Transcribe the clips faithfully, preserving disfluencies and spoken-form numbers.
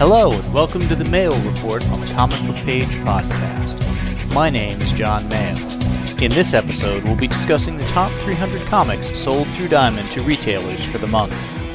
Hello, and welcome to the Mayo Report on the Comic Book Page podcast. My name is John Mayo. In this episode, we'll be discussing the top three hundred comics sold through Diamond to retailers for the month.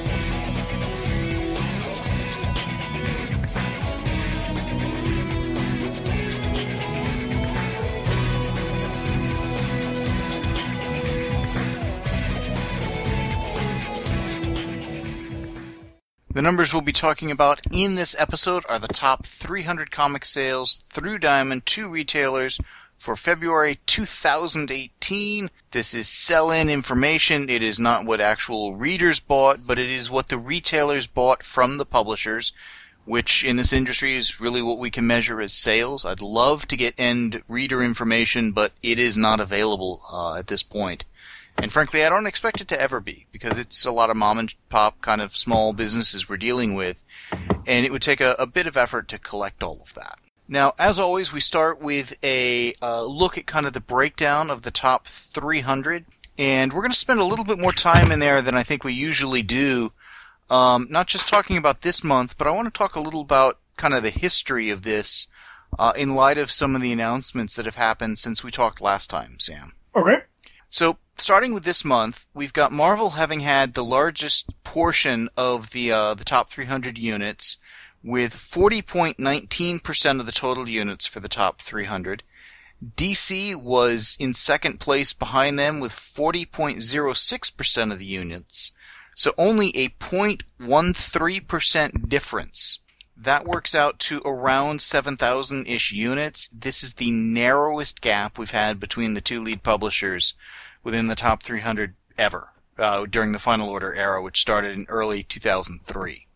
The numbers we'll be talking about in this episode are the top three hundred comic sales through Diamond to retailers for February two thousand eighteen. This is sell-in information. It is not what actual readers bought, but it is what the retailers bought from the publishers, which in this industry is really what we can measure as sales. I'd love to get end reader information, but it is not available uh, at this point. And frankly, I don't expect it to ever be, because it's a lot of mom and pop kind of small businesses we're dealing with, and it would take a, a bit of effort to collect all of that. Now, as always, we start with a uh, look at kind of the breakdown of the top three hundred, and we're going to spend a little bit more time in there than I think we usually do, um, not just talking about this month, but I want to talk a little about kind of the history of this uh, in light of some of the announcements that have happened since we talked last time, Sam. Okay. So, starting with this month, we've got Marvel having had the largest portion of the uh, the top three hundred units, with forty point one nine percent of the total units for the top three hundred. D C was in second place behind them with forty point zero six percent of the units, so only a zero point one three percent difference. That works out to around seven thousand-ish units. This is the narrowest gap we've had between the two lead publishers within the top three hundred ever, uh, during the Final Order era, which started in early two thousand three.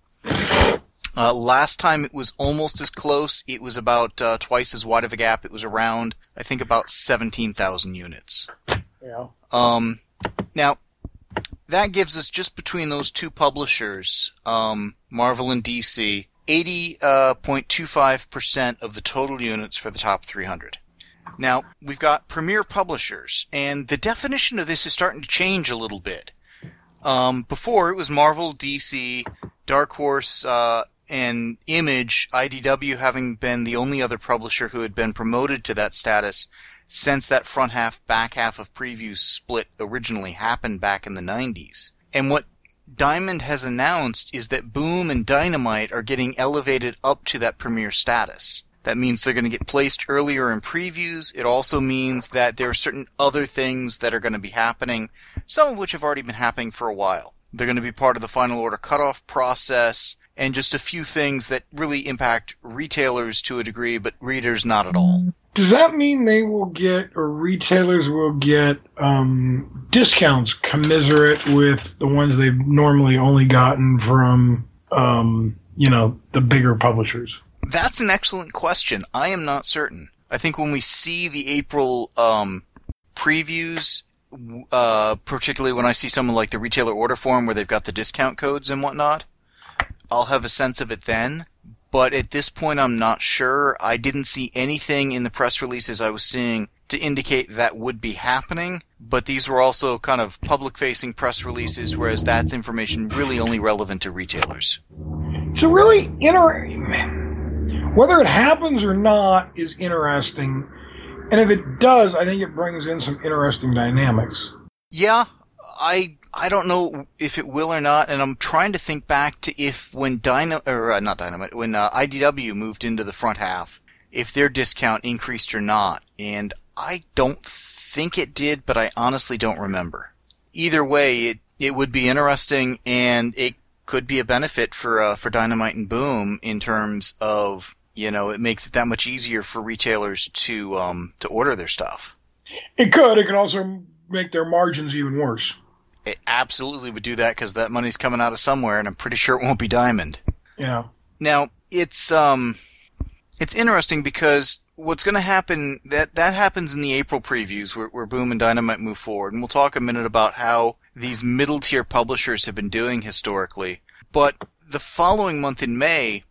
Uh, last time it was almost as close. It was about uh, twice as wide of a gap. It was around, I think, about seventeen thousand units. Yeah. Um, now, that gives us, just between those two publishers, um, Marvel and D C, eighty point two five percent of the total units for the top three hundred. Now, we've got premier publishers, and the definition of this is starting to change a little bit. Um, before, it was Marvel, D C, Dark Horse, uh, and Image, I D W having been the only other publisher who had been promoted to that status since that front half, back half of previews split originally happened back in the nineties. And what Diamond has announced is that Boom and Dynamite are getting elevated up to that premier status. That means they're going to get placed earlier in previews. It also means that there are certain other things that are going to be happening, some of which have already been happening for a while. They're going to be part of the Final Order cutoff process, and just a few things that really impact retailers to a degree, but readers not at all. Does that mean they will get, or retailers will get, um, discounts commiserate with the ones they've normally only gotten from, um, you know, the bigger publishers? That's an excellent question. I am not certain. I think when we see the April um, previews, uh, particularly when I see someone like the retailer order form where they've got the discount codes and whatnot, I'll have a sense of it then. But at this point, I'm not sure. I didn't see anything in the press releases I was seeing to indicate that would be happening. But these were also kind of public-facing press releases, whereas that's information really only relevant to retailers. So really, inter- whether it happens or not is interesting. And if it does, I think it brings in some interesting dynamics. Yeah, I I don't know if it will or not, and I'm trying to think back to if when Dyna or uh, not Dynamite, when uh, I D W moved into the front half, if their discount increased or not, and I don't think it did, but I honestly don't remember. Either way, it it would be interesting, and it could be a benefit for uh, for Dynamite and Boom in terms of, you know, it makes it that much easier for retailers to um to order their stuff. It could. It could also make their margins even worse. It absolutely would do that, because that money's coming out of somewhere, and I'm pretty sure it won't be Diamond. Yeah. Now, it's um, it's interesting because what's going to happen, that that happens in the April previews where, where Boom and Dynamite move forward, and we'll talk a minute about how these middle-tier publishers have been doing historically. But the following month in May,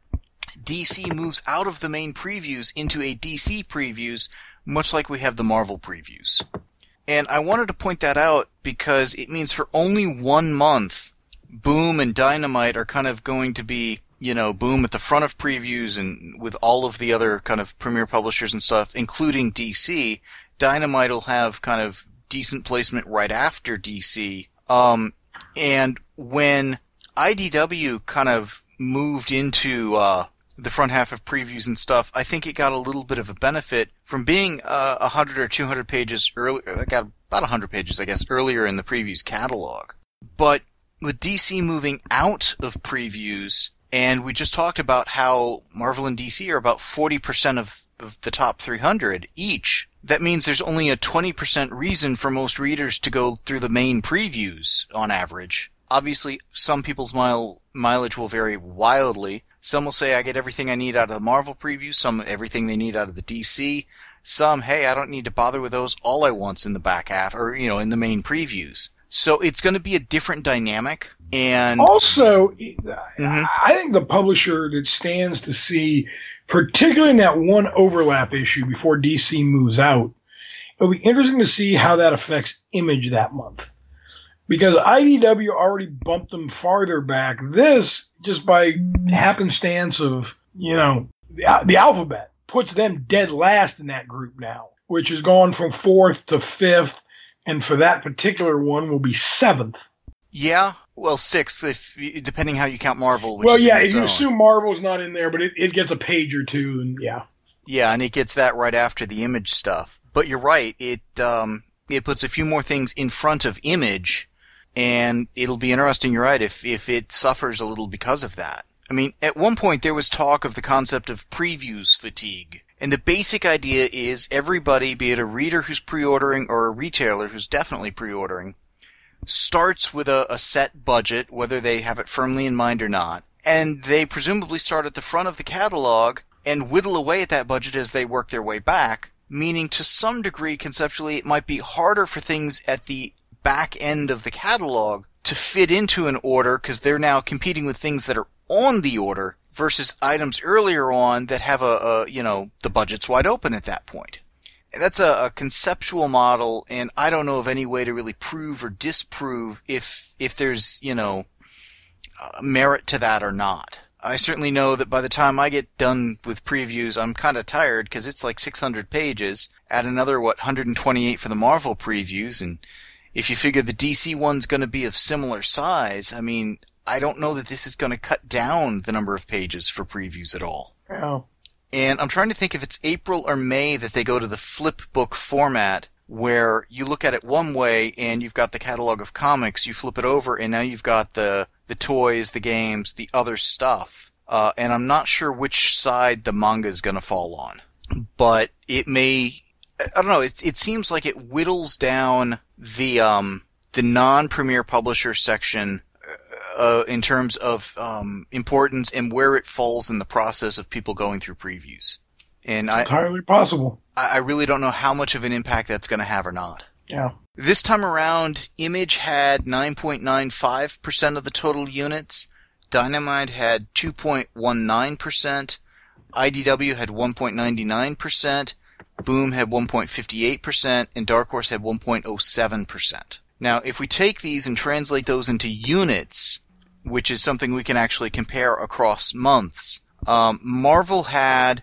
D C moves out of the main previews into a D C previews, much like we have the Marvel previews. And I wanted to point that out because it means for only one month, Boom and Dynamite are kind of going to be you know, Boom at the front of previews and with all of the other kind of premier publishers and stuff, including D C, Dynamite will have kind of decent placement right after D C. Um, and when I D W kind of moved into uh, the front half of previews and stuff, I think it got a little bit of a benefit from being uh, one hundred or two hundred pages earlier. It got about one hundred pages, I guess, earlier in the previews catalog. But with D C moving out of previews, and we just talked about how Marvel and D C are about forty percent of, of the top three hundred each, that means there's only a twenty percent reason for most readers to go through the main previews on average. Obviously, some people's mile, mileage will vary wildly. Some will say, I get everything I need out of the Marvel previews, some everything they need out of the D C. Some, hey, I don't need to bother with those, all I want's in the back half, or, you know, in the main previews. So it's going to be a different dynamic, and... Also, mm-hmm. I think the publisher that stands to see, particularly in that one overlap issue before D C moves out, it'll be interesting to see how that affects Image that month. Because I D W already bumped them farther back. This, just by happenstance of, you know, the, the alphabet, puts them dead last in that group now, which has gone from fourth to fifth, and for that particular one will be seventh. Yeah, well, sixth, if depending how you count Marvel. Which well, is yeah, its if you own. assume Marvel's not in there, but it, it gets a page or two, and yeah. Yeah, and it gets that right after the Image stuff. But you're right, it um, it puts a few more things in front of Image, and it'll be interesting, you're right, if, if it suffers a little because of that. I mean, at one point there was talk of the concept of previews fatigue. And the basic idea is everybody, be it a reader who's pre-ordering or a retailer who's definitely pre-ordering, starts with a, a set budget, whether they have it firmly in mind or not, and they presumably start at the front of the catalog and whittle away at that budget as they work their way back, meaning to some degree, conceptually, it might be harder for things at the back end of the catalog to fit into an order because they're now competing with things that are on the order versus items earlier on that have a, a you know, the budget's wide open at that point. That's a, a conceptual model, and I don't know of any way to really prove or disprove if if there's, you know, uh, merit to that or not. I certainly know that by the time I get done with previews, I'm kind of tired because it's like six hundred pages. Add another, what, one hundred twenty-eight for the Marvel previews, and if you figure the D C one's going to be of similar size, I mean, I don't know that this is going to cut down the number of pages for previews at all. Yeah. And I'm trying to think if it's April or May that they go to the flip book format where you look at it one way and you've got the catalog of comics, you flip it over and now you've got the, the toys, the games, the other stuff. Uh, and I'm not sure which side the manga is going to fall on. But it may... I don't know, it, it seems like it whittles down the um, the non-premier publisher section uh, in terms of um, importance and where it falls in the process of people going through previews. And it's I, entirely possible. I, I really don't know how much of an impact that's going to have or not. Yeah. This time around, Image had nine point nine five percent of the total units, Dynamite had two point one nine percent, I D W had one point nine nine percent, Boom had one point five eight percent, and Dark Horse had one point oh seven percent. Now, if we take these and translate those into units, which is something we can actually compare across months, um, Marvel had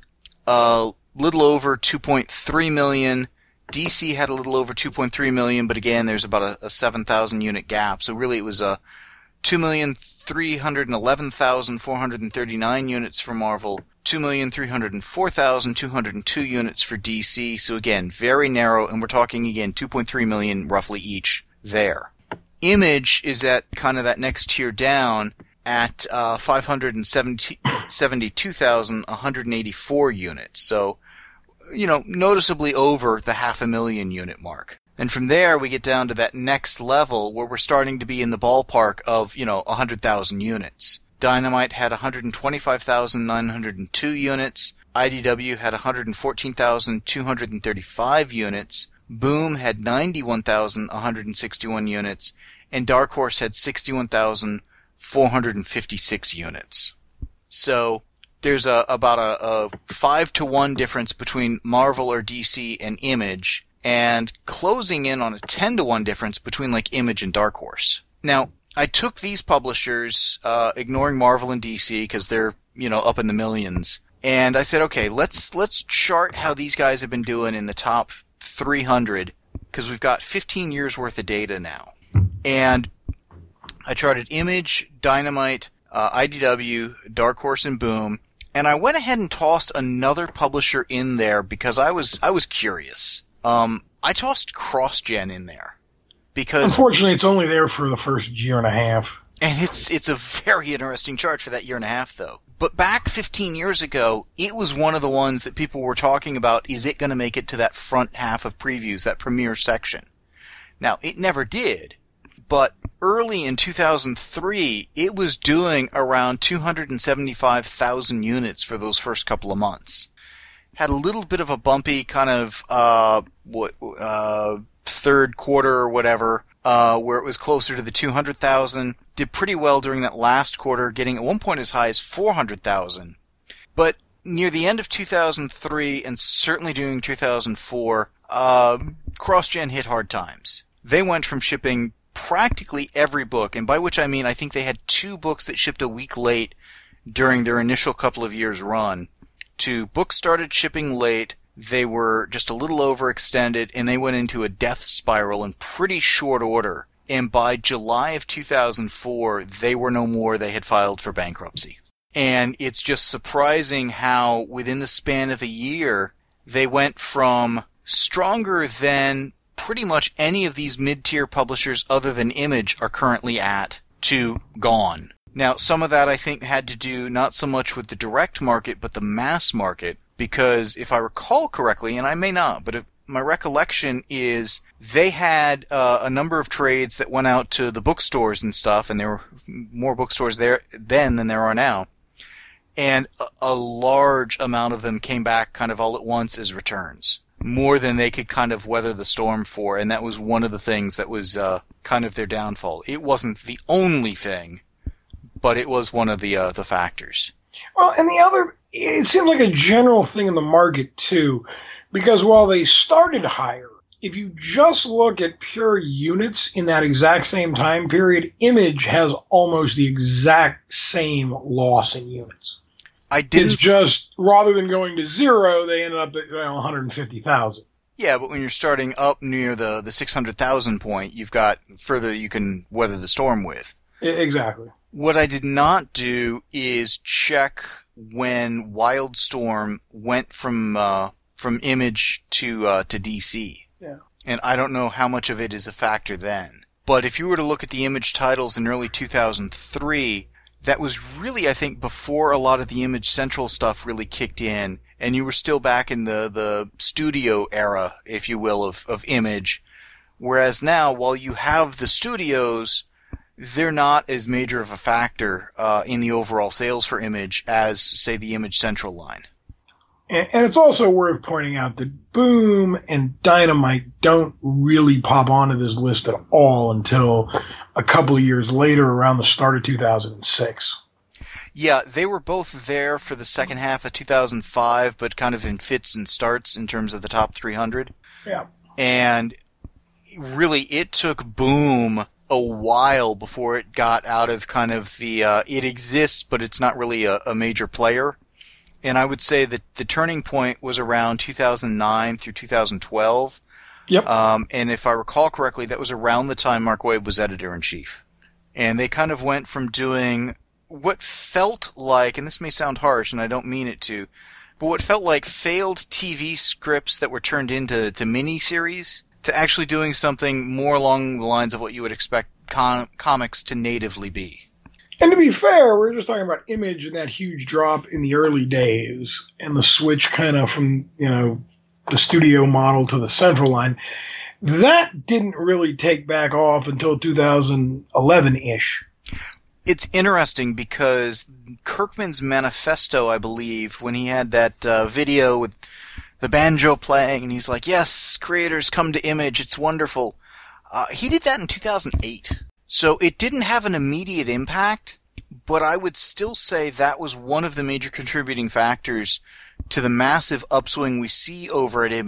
a little over two point three million, D C had a little over two point three million, but again, there's about a, a seven thousand unit gap, so really it was a two million three hundred eleven thousand four hundred thirty-nine units for Marvel, two million three hundred four thousand two hundred two units for D C, so again, very narrow, and we're talking again two point three million roughly each there. Image is at kind of that next tier down at uh, five hundred seventy-two thousand one hundred eighty-four units, so, you know, noticeably over the half a million unit mark. And from there, we get down to that next level where we're starting to be in the ballpark of, you know, one hundred thousand units. Dynamite had one hundred twenty-five thousand nine hundred two units. I D W had one hundred fourteen thousand two hundred thirty-five units. Boom had ninety-one thousand one hundred sixty-one units. And Dark Horse had sixty-one thousand four hundred fifty-six units. So there's a about a, a five to one difference between Marvel or D C and Image, and closing in on a ten to one difference between like Image and Dark Horse. Now, I took these publishers, uh, ignoring Marvel and D C because they're, you know, up in the millions, and I said, okay, let's let's chart how these guys have been doing in the top three hundred, because we've got fifteen years worth of data now. And I charted Image, Dynamite, uh, I D W, Dark Horse, and Boom, and I went ahead and tossed another publisher in there because I was I was curious. Um, I tossed CrossGen in there because unfortunately it's only there for the first year and a half. And it's it's a very interesting chart for that year and a half, though. But back fifteen years ago, it was one of the ones that people were talking about, is it going to make it to that front half of previews, that premiere section? Now, it never did, but early in two thousand three, it was doing around two hundred seventy-five thousand units for those first couple of months. Had a little bit of a bumpy kind of uh, what, uh, third quarter or whatever, uh, where it was closer to the two hundred thousand. Did pretty well during that last quarter, getting at one point as high as four hundred thousand. But near the end of two thousand three, and certainly during two thousand four, uh, CrossGen hit hard times. They went from shipping practically every book, and by which I mean I think they had two books that shipped a week late during their initial couple of years run, to books started shipping late, they were just a little overextended, and they went into a death spiral in pretty short order. And by July of two thousand four, they were no more. They had filed for bankruptcy. And it's just surprising how, within the span of a year, they went from stronger than pretty much any of these mid-tier publishers other than Image are currently at, to gone. Now, some of that, I think, had to do not so much with the direct market, but the mass market. Because if I recall correctly, and I may not, but if my recollection is they had uh, a number of trades that went out to the bookstores and stuff, and there were more bookstores there then than there are now. And a, a large amount of them came back kind of all at once as returns. More than they could kind of weather the storm for, and that was one of the things that was uh, kind of their downfall. It wasn't the only thing, but it was one of the uh, the factors. Well, and the other, it seems like a general thing in the market, too. Because while they started higher, if you just look at pure units in that exact same time period, Image has almost the exact same loss in units. I didn't. It's just, rather than going to zero, they ended up at, well, one hundred fifty thousand. Yeah, but when you're starting up near the, the six hundred thousand point, you've got further you can weather the storm with. Exactly. What I did not do is check when Wildstorm went from uh, from Image to uh, to D C. Yeah. And I don't know how much of it is a factor then. But if you were to look at the Image titles in early two thousand three, that was really, I think, before a lot of the Image Central stuff really kicked in, and you were still back in the, the studio era, if you will, of, of Image. Whereas now, while you have the studios, they're not as major of a factor uh, in the overall sales for Image as, say, the Image Central line. And, and it's also worth pointing out that Boom and Dynamite don't really pop onto this list at all until a couple of years later, around the start of two thousand six. Yeah, they were both there for the second half of two thousand five, but kind of in fits and starts in terms of the top three hundred. Yeah. And really, it took Boom a while before it got out of kind of the, uh, it exists, but it's not really a, a major player. And I would say that the turning point was around two thousand nine through two thousand twelve. Yep. Um, and if I recall correctly, that was around the time Mark Waid was editor-in-chief. And they kind of went from doing what felt like, and this may sound harsh, and I don't mean it to, but what felt like failed T V scripts that were turned into to mini-series, to actually doing something more along the lines of what you would expect com- comics to natively be. And to be fair, we're just talking about Image and that huge drop in the early days and the switch kind of from, you know, the studio model to the central line. That didn't really take back off until two thousand eleven-ish. It's interesting because Kirkman's manifesto, I believe, when he had that uh, video with the banjo playing, and he's like, yes, creators come to Image, it's wonderful. Uh, he did that in two thousand eight. So it didn't have an immediate impact, but I would still say that was one of the major contributing factors to the massive upswing we see over at Image,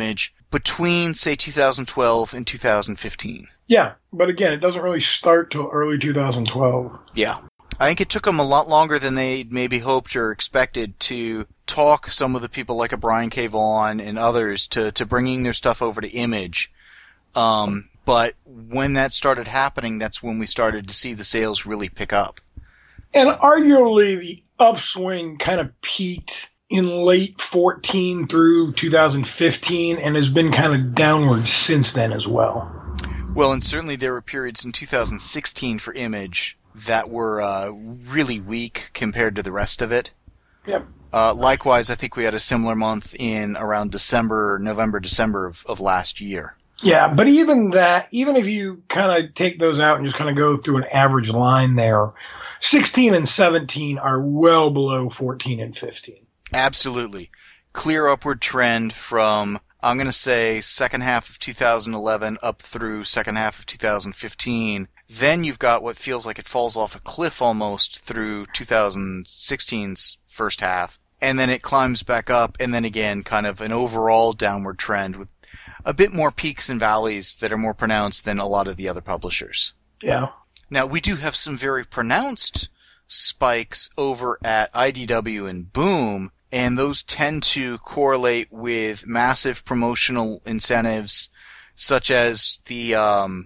between, say, two thousand twelve and two thousand fifteen. Yeah, but again, it doesn't really start till early two thousand twelve. Yeah. I think it took them a lot longer than they maybe hoped or expected to talk some of the people like a Brian K. Vaughan and others to, to bringing their stuff over to Image. Um, but when that started happening, that's when we started to see the sales really pick up. And arguably the upswing kind of peaked in late fourteen through two thousand fifteen and has been kind of downward since then as well. Well, and certainly there were periods in two thousand sixteen for Image that were uh, really weak compared to the rest of it. Yep. Uh, likewise, I think we had a similar month in around December, November, December of, of last year. Yeah, but even that, even if you kind of take those out and just kind of go through an average line there, sixteen and seventeen are well below fourteen and fifteen. Absolutely. Clear upward trend from, I'm going to say, second half of two thousand eleven up through second half of two thousand fifteen. Then you've got what feels like it falls off a cliff almost through two thousand sixteen's first half. And then it climbs back up, and then again, kind of an overall downward trend with a bit more peaks and valleys that are more pronounced than a lot of the other publishers. Yeah. Now, we do have some very pronounced spikes over at I D W and Boom, and those tend to correlate with massive promotional incentives, such as the um,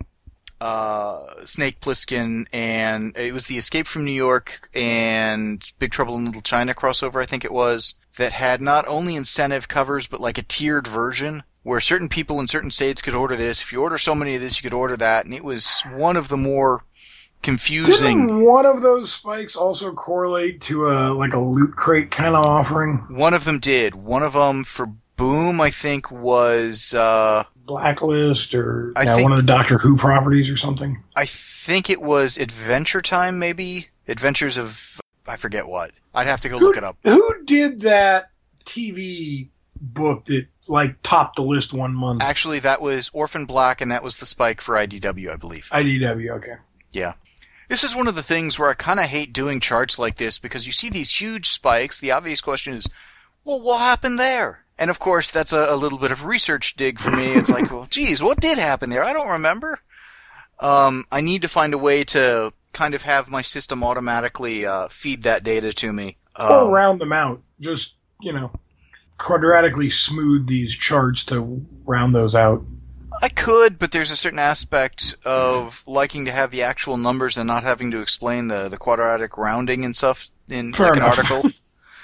uh, Snake Plissken, and it was the Escape from New York and Big Trouble in Little China crossover, I think it was, that had not only incentive covers, but like a tiered version, where certain people in certain states could order this. If you order so many of this, you could order that, and it was one of the more confusing. Didn't one of those spikes also correlate to a like a loot crate kind of offering? One of them did. One of them for Boom, I think, was uh, Blacklist or I yeah, think, one of the Doctor Who properties or something. I think it was Adventure Time, maybe Adventures of I forget what. I'd have to go who, look it up. Who did that T V book that like topped the list one month? Actually, that was Orphan Black, and that was the spike for I D W, I believe. I D W, okay. Yeah. This is one of the things where I kind of hate doing charts like this, because you see these huge spikes. The obvious question is, well, what happened there? And of course, that's a, a little bit of a research dig for me. It's like, well, geez, what did happen there? I don't remember. Um, I need to find a way to kind of have my system automatically uh, feed that data to me. Um, or round them out. Just, you know, quadratically smooth these charts to round those out. I could, but there's a certain aspect of liking to have the actual numbers and not having to explain the, the quadratic rounding and stuff in Fair like enough. an article.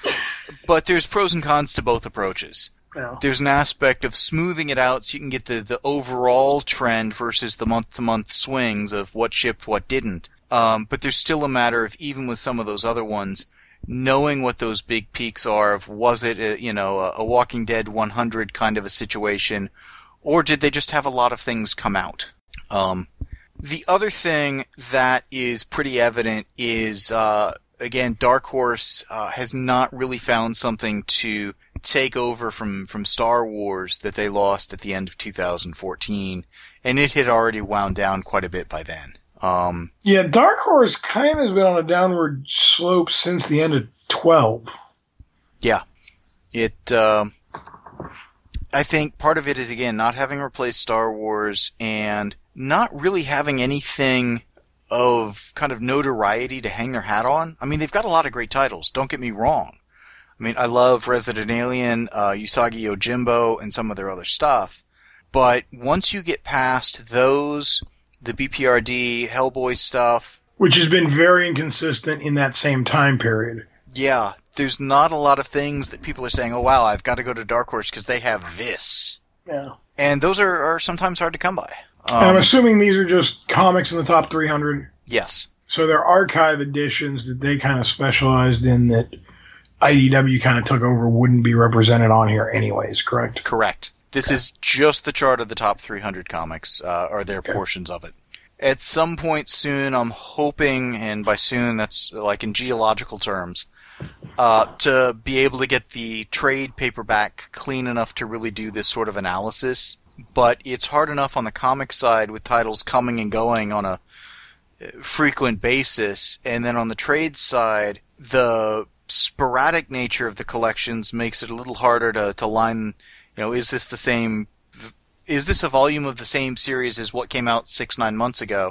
But there's pros and cons to both approaches. Yeah. There's an aspect of smoothing it out so you can get the, the overall trend versus the month-to-month swings of what shipped, what didn't. Um, but there's still a matter of, even with some of those other ones, knowing what those big peaks are of, was it a, you know, a, a Walking Dead one hundred kind of a situation, or did they just have a lot of things come out? Um, the other thing that is pretty evident is, uh, again, Dark Horse uh, has not really found something to take over from, from Star Wars that they lost at the end of two thousand fourteen, and it had already wound down quite a bit by then. Um, yeah, Dark Horse kind of has been on a downward slope since the end of twelve. Yeah. It, uh, I think part of it is, again, not having replaced Star Wars and not really having anything of kind of notoriety to hang their hat on. I mean, they've got a lot of great titles, don't get me wrong. I mean, I love Resident Alien, uh, Usagi Yojimbo, and some of their other stuff. But once you get past those, the B P R D, Hellboy stuff, which has been very inconsistent in that same time period. Yeah, there's not a lot of things that people are saying, oh wow, I've got to go to Dark Horse because they have this. Yeah. And those are, are sometimes hard to come by. Um, and I'm assuming these are just comics in the top three hundred? Yes. So they're archive editions that they kind of specialized in that I D W kind of took over, wouldn't be represented on here anyways, correct? Correct. This okay. is just the chart of the top three hundred comics, uh, or their okay. portions of it. At some point soon, I'm hoping, and by soon that's like in geological terms, uh, to be able to get the trade paperback clean enough to really do this sort of analysis. But it's hard enough on the comic side with titles coming and going on a frequent basis, and then on the trade side, the sporadic nature of the collections makes it a little harder to, to line, you know, is this the same is this a volume of the same series as what came out six, nine months ago?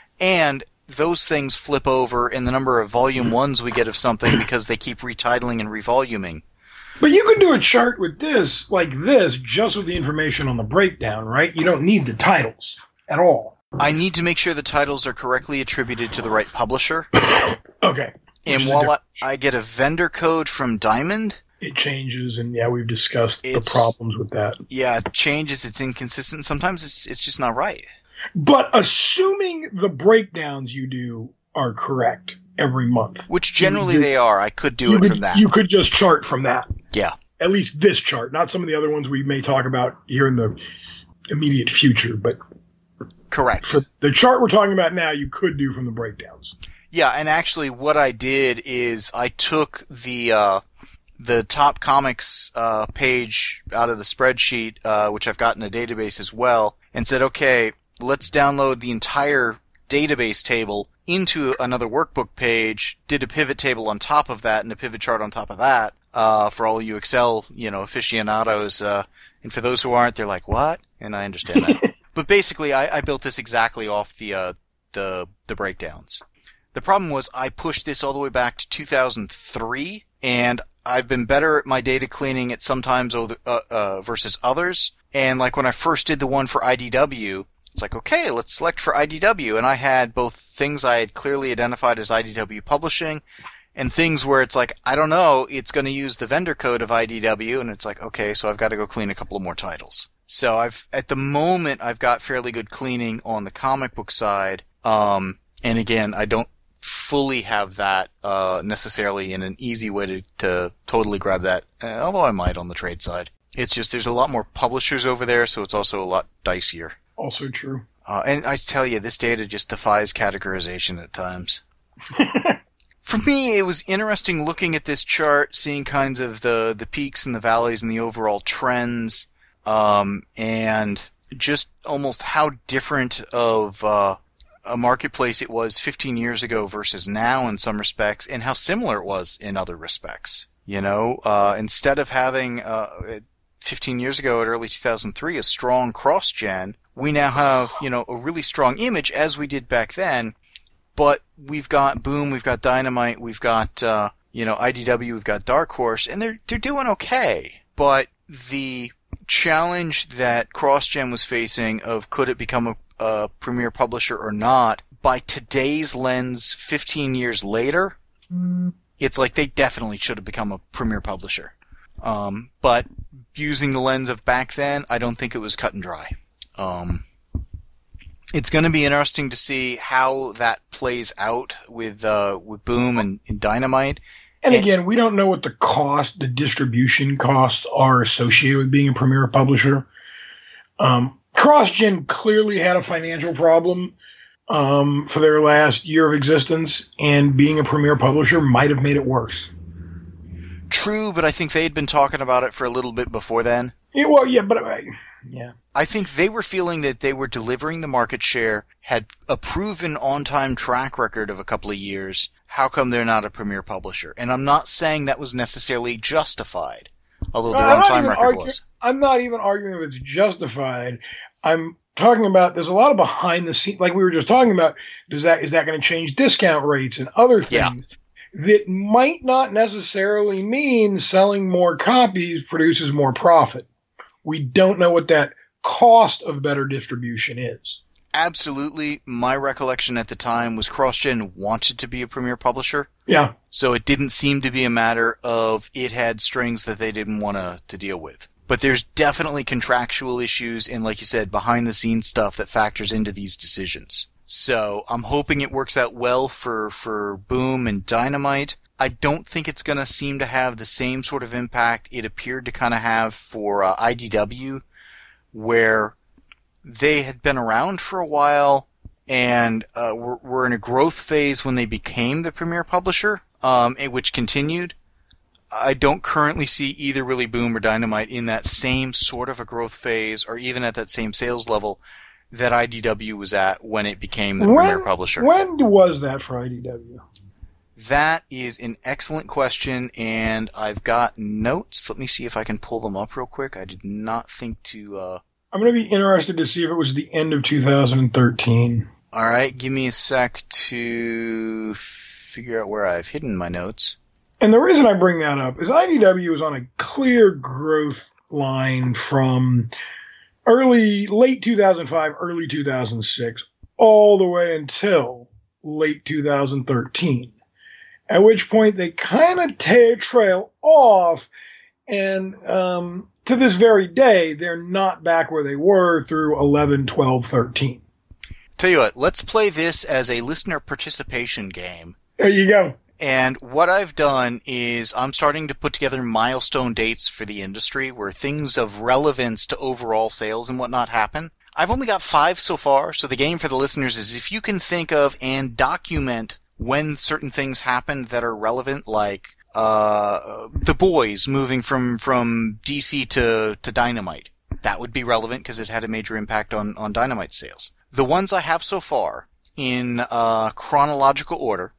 And those things flip over in the number of volume ones we get of something because they keep retitling and revoluming. But you can do a chart with this, like this, just with the information on the breakdown, right? You don't need the titles at all. I need to make sure the titles are correctly attributed to the right publisher. Okay. And while I, I get a vendor code from Diamond, it changes, and yeah, we've discussed the It's- problems with that. yeah, it changes, it's inconsistent. Sometimes it's it's just not right. But assuming the breakdowns you do are correct every month, Which generally You- they are. I could do you it could, from that. you could just chart from that. Yeah. At least this chart, not some of the other ones we may talk about here in the immediate future, but Correct. for the chart we're talking about now, you could do from the breakdowns. Yeah, and actually what I did is I took the uh, the top comics uh, page out of the spreadsheet, uh, which I've got in a database as well, and said, okay, let's download the entire database table into another workbook page, did a pivot table on top of that and a pivot chart on top of that, uh, for all you Excel, you know, aficionados, uh, and for those who aren't, they're like, what? And I understand that. But basically, I, I built this exactly off the, uh, the, the breakdowns. The problem was I pushed this all the way back to two thousand three, and I've been better at my data cleaning at sometimes uh, uh, versus others. And like when I first did the one for I D W, it's like, okay, let's select for I D W. And I had both things I had clearly identified as I D W publishing and things where it's like, I don't know, it's going to use the vendor code of I D W. And it's like, okay, so I've got to go clean a couple of more titles. So I've, at the moment, I've got fairly good cleaning on the comic book side. Um, and again, I don't fully have that, uh, necessarily in an easy way to, to totally grab that, uh, although I might on the trade side. It's just, there's a lot more publishers over there, so it's also a lot dicier. Also true. Uh, and I tell you, this data just defies categorization at times. For me, it was interesting looking at this chart, seeing kinds of the, the peaks and the valleys and the overall trends, um, and just almost how different of, uh, a marketplace it was fifteen years ago versus now in some respects, and how similar it was in other respects. You know, uh, instead of having, uh, fifteen years ago at early two thousand three, a strong cross-gen, we now have, you know, a really strong image as we did back then, but we've got Boom, we've got Dynamite, we've got, uh, you know, I D W, we've got Dark Horse, and they're, they're doing okay. But the challenge that CrossGen was facing of could it become a, a premier publisher or not, by today's lens, fifteen years later, mm. it's like they definitely should have become a premier publisher. Um, but using the lens of back then, I don't think it was cut and dry. Um, it's going to be interesting to see how that plays out with uh, with Boom and, and Dynamite. And again, we don't know what the cost, the distribution costs are associated with being a premier publisher. Um, CrossGen clearly had a financial problem um, for their last year of existence, and being a premier publisher might have made it worse. True, but I think they had been talking about it for a little bit before then. Yeah, well, yeah, but uh, yeah. I think they were feeling that they were delivering the market share, had a proven on-time track record of a couple of years. How come they're not a premier publisher? And I'm not saying that was necessarily justified, although their on-time record argue, was. I'm not even arguing if it's justified. I'm talking about there's a lot of behind the scenes, like we were just talking about. Does that is that going to change discount rates and other things yeah. that might not necessarily mean selling more copies produces more profit? We don't know what that cost of better distribution is. Absolutely. My recollection at the time was CrossGen wanted to be a premier publisher. Yeah. So it didn't seem to be a matter of it had strings that they didn't want to, to deal with. But there's definitely contractual issues and, like you said, behind-the-scenes stuff that factors into these decisions. So I'm hoping it works out well for, for Boom and Dynamite. I don't think it's going to seem to have the same sort of impact it appeared to kind of have for uh, I D W, where they had been around for a while and uh, were, were in a growth phase when they became the premier publisher, um, which continued. I don't currently see either really Boom or Dynamite in that same sort of a growth phase or even at that same sales level that I D W was at when it became the when, premier publisher. When was that for I D W? That is an excellent question, and I've got notes. Let me see if I can pull them up real quick. I did not think to uh, I'm going to be interested to see if it was the end of two thousand thirteen. All right, give me a sec to figure out where I've hidden my notes. And the reason I bring that up is I D W is on a clear growth line from early, late two thousand five, early two thousand six, all the way until late two thousand thirteen. At which point they kind of ta- trail off, and um, to this very day, they're not back where they were through eleven, twelve, thirteen. Tell you what, let's play this as a listener participation game. There you go. And what I've done is I'm starting to put together milestone dates for the industry where things of relevance to overall sales and whatnot happen. I've only got five so far, so the game for the listeners is if you can think of and document when certain things happened that are relevant, like uh, the boys moving from, from D C to, to Dynamite. That would be relevant because it had a major impact on, on Dynamite sales. The ones I have so far, in uh, chronological order,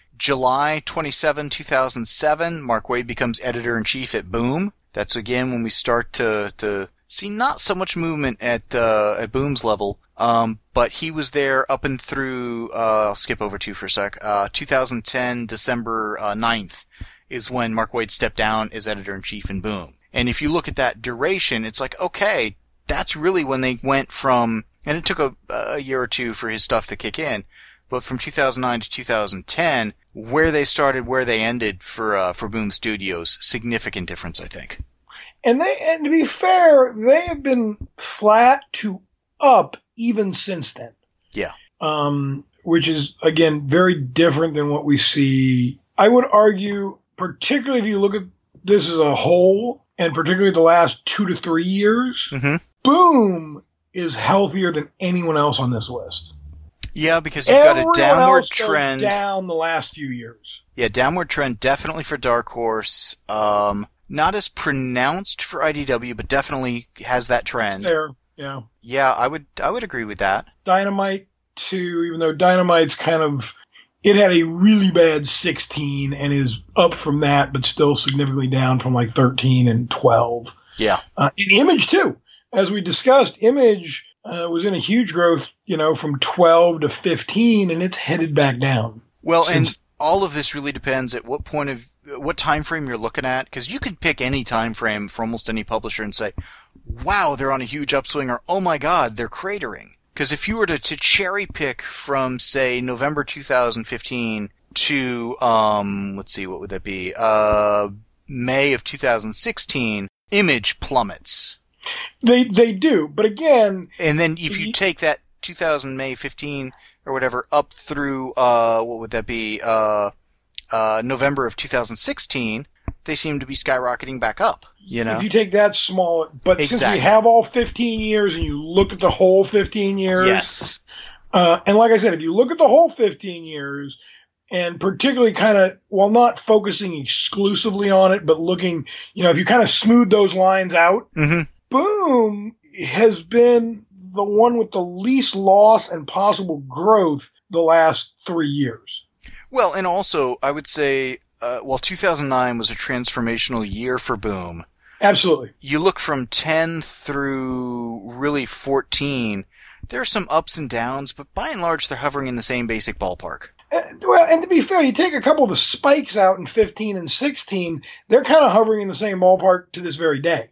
July twenty-seventh, two thousand seven, Mark Waid becomes editor-in-chief at Boom. That's, again, when we start to, to see not so much movement at uh, at Boom's level, um, but he was there up and through, uh, I'll skip over two for a sec, uh, two thousand ten, December uh, ninth, is when Mark Waid stepped down as editor-in-chief in Boom. And if you look at that duration, it's like, okay, that's really when they went from... And it took a, a year or two for his stuff to kick in. But from two thousand nine to two thousand ten, where they started, where they ended for uh, for Boom Studios, significant difference, I think. And they, and to be fair, they have been flat to up even since then. Yeah. Um, which is, again, very different than what we see. I would argue, particularly if you look at this as a whole, and particularly the last two to three years, mm-hmm. Boom is healthier than anyone else on this list. Yeah, because you've Everyone got a downward else goes trend. down the last few years. Yeah, downward trend definitely for Dark Horse. Um, not as pronounced for I D W, but definitely has that trend. There, yeah. Yeah, I would I would agree with that. Dynamite too, even though Dynamite's kind of, it had a really bad sixteen and is up from that, but still significantly down from like thirteen and twelve. Yeah. Uh, and Image too. As we discussed, Image uh, was in a huge growth, you know, from twelve to fifteen, and it's headed back down. Well, Since- and all of this really depends at what point of what time frame you're looking at, because you can pick any time frame for almost any publisher and say, "Wow, they're on a huge upswing," or "Oh my God, they're cratering." Because if you were to, to cherry pick from, say, November two thousand fifteen to, um, let's see, what would that be? Uh, May of two thousand sixteen, Image plummets. They they do, but again, and then if you take that two thousand May fifteen or whatever up through uh what would that be uh uh November of two thousand sixteen, they seem to be skyrocketing back up. You know, if you take that small, but exactly. Since we have all fifteen years and you look at the whole fifteen years, yes, uh, and like I said, if you look at the whole fifteen years. And particularly kind of, while not focusing exclusively on it, but looking, you know, if you kind of smooth those lines out, mm-hmm. Boom has been the one with the least loss and possible growth the last three years. Well, and also, I would say, uh, while two thousand nine was a transformational year for Boom. Absolutely. You look from ten through really fourteen, there are some ups and downs, but by and large, they're hovering in the same basic ballpark. Uh, well, and to be fair, you take a couple of the spikes out in fifteen and sixteen, they're kind of hovering in the same ballpark to this very day.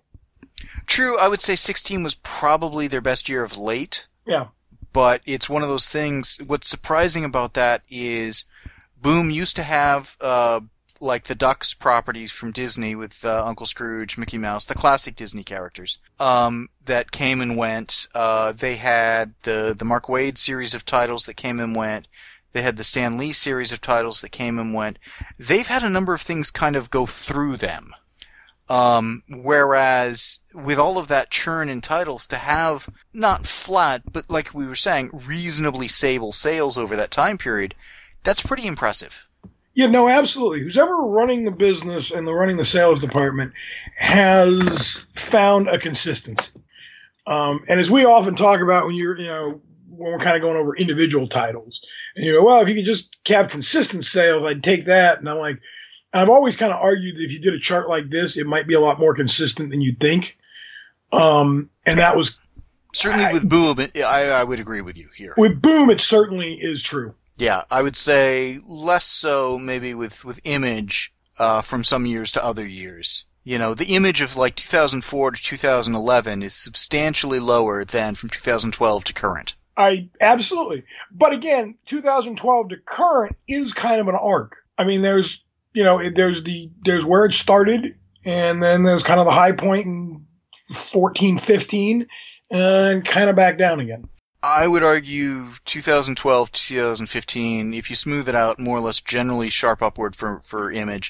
True, I would say sixteen was probably their best year of late. Yeah. But it's one of those things, what's surprising about that is Boom used to have, uh, like the Ducks properties from Disney with uh, Uncle Scrooge, Mickey Mouse, the classic Disney characters, um, that came and went. Uh, they had the, the Mark Waid series of titles that came and went. They had the Stan Lee series of titles that came and went. They've had a number of things kind of go through them. Um, whereas with all of that churn in titles, to have not flat, but like we were saying, reasonably stable sales over that time period, that's pretty impressive. Yeah, no, absolutely. Who's ever running the business and the running the sales department has found a consistency. Um, and as we often talk about when you're, you know, when we're kind of going over individual titles, and you go, well, if you could just have consistent sales, I'd take that. And I'm like, and I've always kind of argued that if you did a chart like this, it might be a lot more consistent than you'd think. Um, and that was certainly with Boom, I, I would agree with you here. With Boom, it certainly is true. Yeah, I would say less so maybe with, with Image uh, from some years to other years. You know, the Image of like two thousand four to two thousand eleven is substantially lower than from two thousand twelve to current. I absolutely. But again, two thousand twelve to current is kind of an arc. I mean, there's, you know, there's the there's where it started, and then there's kind of the high point in fourteen, fifteen, and kind of back down again. I would argue two thousand twelve to two thousand fifteen, if you smooth it out, more or less generally sharp upward for, for Image.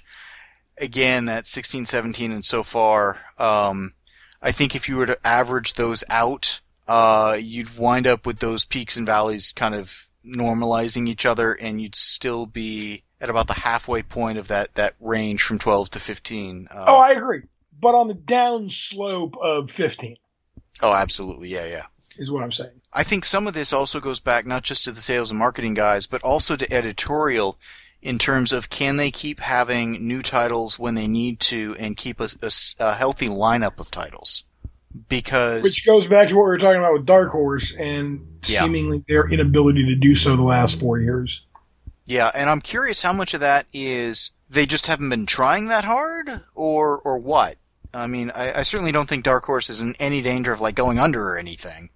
Again, that sixteen, seventeen, and so far, um, I think if you were to average those out, uh, you'd wind up with those peaks and valleys kind of normalizing each other, and you'd still be at about the halfway point of that, that range from twelve to fifteen. Uh, oh, I agree. But on the down slope of fifteen. Oh, absolutely. Yeah, yeah. Is what I'm saying. I think some of this also goes back not just to the sales and marketing guys, but also to editorial in terms of can they keep having new titles when they need to and keep a, a, a healthy lineup of titles. Because Which goes back to what we were talking about with Dark Horse and yeah. seemingly their inability to do so the last four years. Yeah, and I'm curious how much of that is they just haven't been trying that hard or or what? I mean, I, I certainly don't think Dark Horse is in any danger of like going under or anything.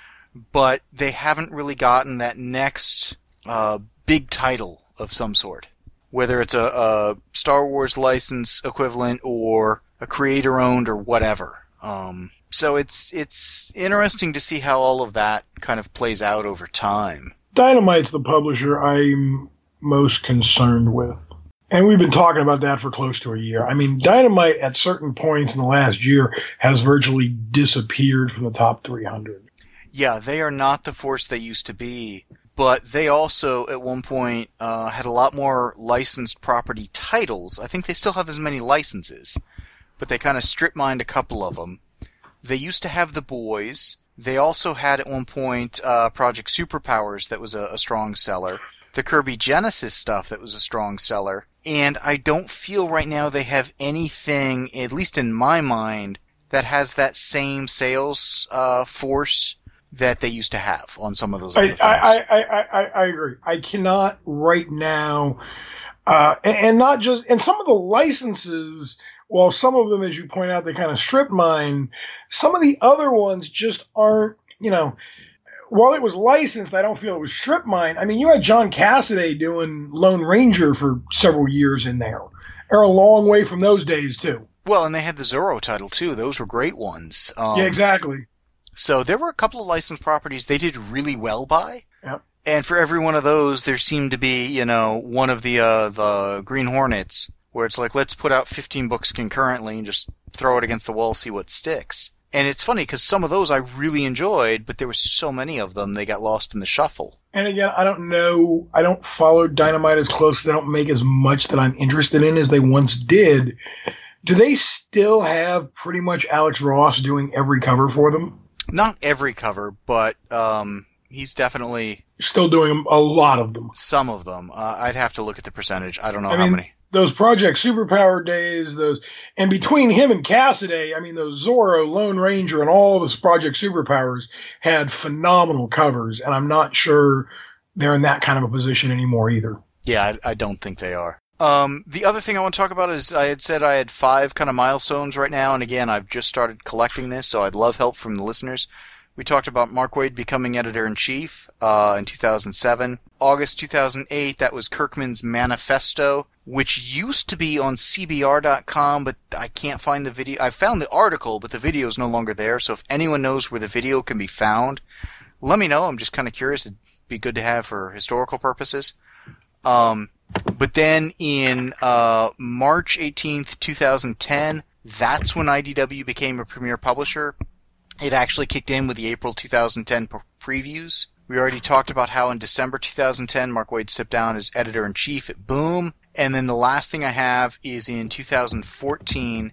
But they haven't really gotten that next uh, big title of some sort. Whether it's a, a Star Wars license equivalent or a creator-owned or whatever. Um, so it's it's interesting to see how all of that kind of plays out over time. Dynamite's the publisher I'm most concerned with. And we've been talking about that for close to a year. I mean, Dynamite at certain points in the last year has virtually disappeared from the top three hundred. Yeah, they are not the force they used to be, but they also, at one point, uh, had a lot more licensed property titles. I think they still have as many licenses, but they kind of strip-mined a couple of them. They used to have The Boys. They also had, at one point, uh, Project Superpowers that was a, a strong seller. The Kirby Genesis stuff that was a strong seller. And I don't feel right now they have anything, at least in my mind, that has that same sales uh, force that they used to have on some of those other I, things. I, I, I, I agree. I cannot right now, uh, and, and not just, and some of the licenses, well, some of them, as you point out, they kind of strip mine. Some of the other ones just aren't, you know, while it was licensed, I don't feel it was strip mine. I mean, you had John Cassaday doing Lone Ranger for several years in there. They're a long way from those days, too. Well, and they had the Zorro title, too. Those were great ones. Um, yeah, exactly. So there were a couple of licensed properties they did really well by. Yep. And for every one of those, there seemed to be, you know, one of the uh, the Green Hornets, where it's like, let's put out fifteen books concurrently and just throw it against the wall, see what sticks. And it's funny, because some of those I really enjoyed, but there were so many of them, they got lost in the shuffle. And again, I don't know, I don't follow Dynamite as close, they don't make as much that I'm interested in as they once did. Do they still have pretty much Alex Ross doing every cover for them? Not every cover, but um, he's definitely still doing a lot of them. Some of them. Uh, I'd have to look at the percentage. I don't know I how mean, many. Those Project Superpower days, those, and between him and Cassaday, I mean, those Zorro, Lone Ranger, and all those Project Superpowers had phenomenal covers, and I'm not sure they're in that kind of a position anymore either. Yeah, I, I don't think they are. Um, the other thing I want to talk about is I had said I had five kind of milestones right now, and again, I've just started collecting this, so I'd love help from the listeners. We talked about Mark Waid becoming editor-in-chief uh, in two thousand seven. August two thousand eight, that was Kirkman's Manifesto, which used to be on C B R dot com, but I can't find the video. I found the article, but the video is no longer there, so if anyone knows where the video can be found, let me know. I'm just kind of curious. It'd be good to have for historical purposes. Um... But then in uh, March eighteenth, twenty ten, that's when I D W became a premier publisher. It actually kicked in with the April two thousand ten pre- previews. We already talked about how in December two thousand ten, Mark Waid stepped down as editor-in-chief at Boom. And then the last thing I have is in two thousand fourteen,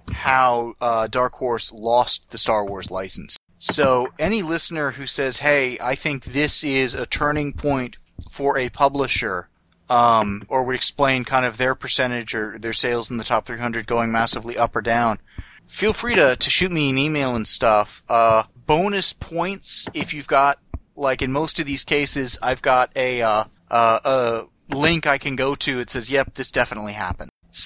how uh, Dark Horse lost the Star Wars license. So any listener who says, hey, I think this is a turning point for a publisher, Um, or would explain kind of their percentage or their sales in the top three hundred going massively up or down, feel free to, to shoot me an email and stuff. Uh, bonus points if you've got, like in most of these cases, I've got a uh, uh, a link I can go to. It says, "Yep, this definitely happened."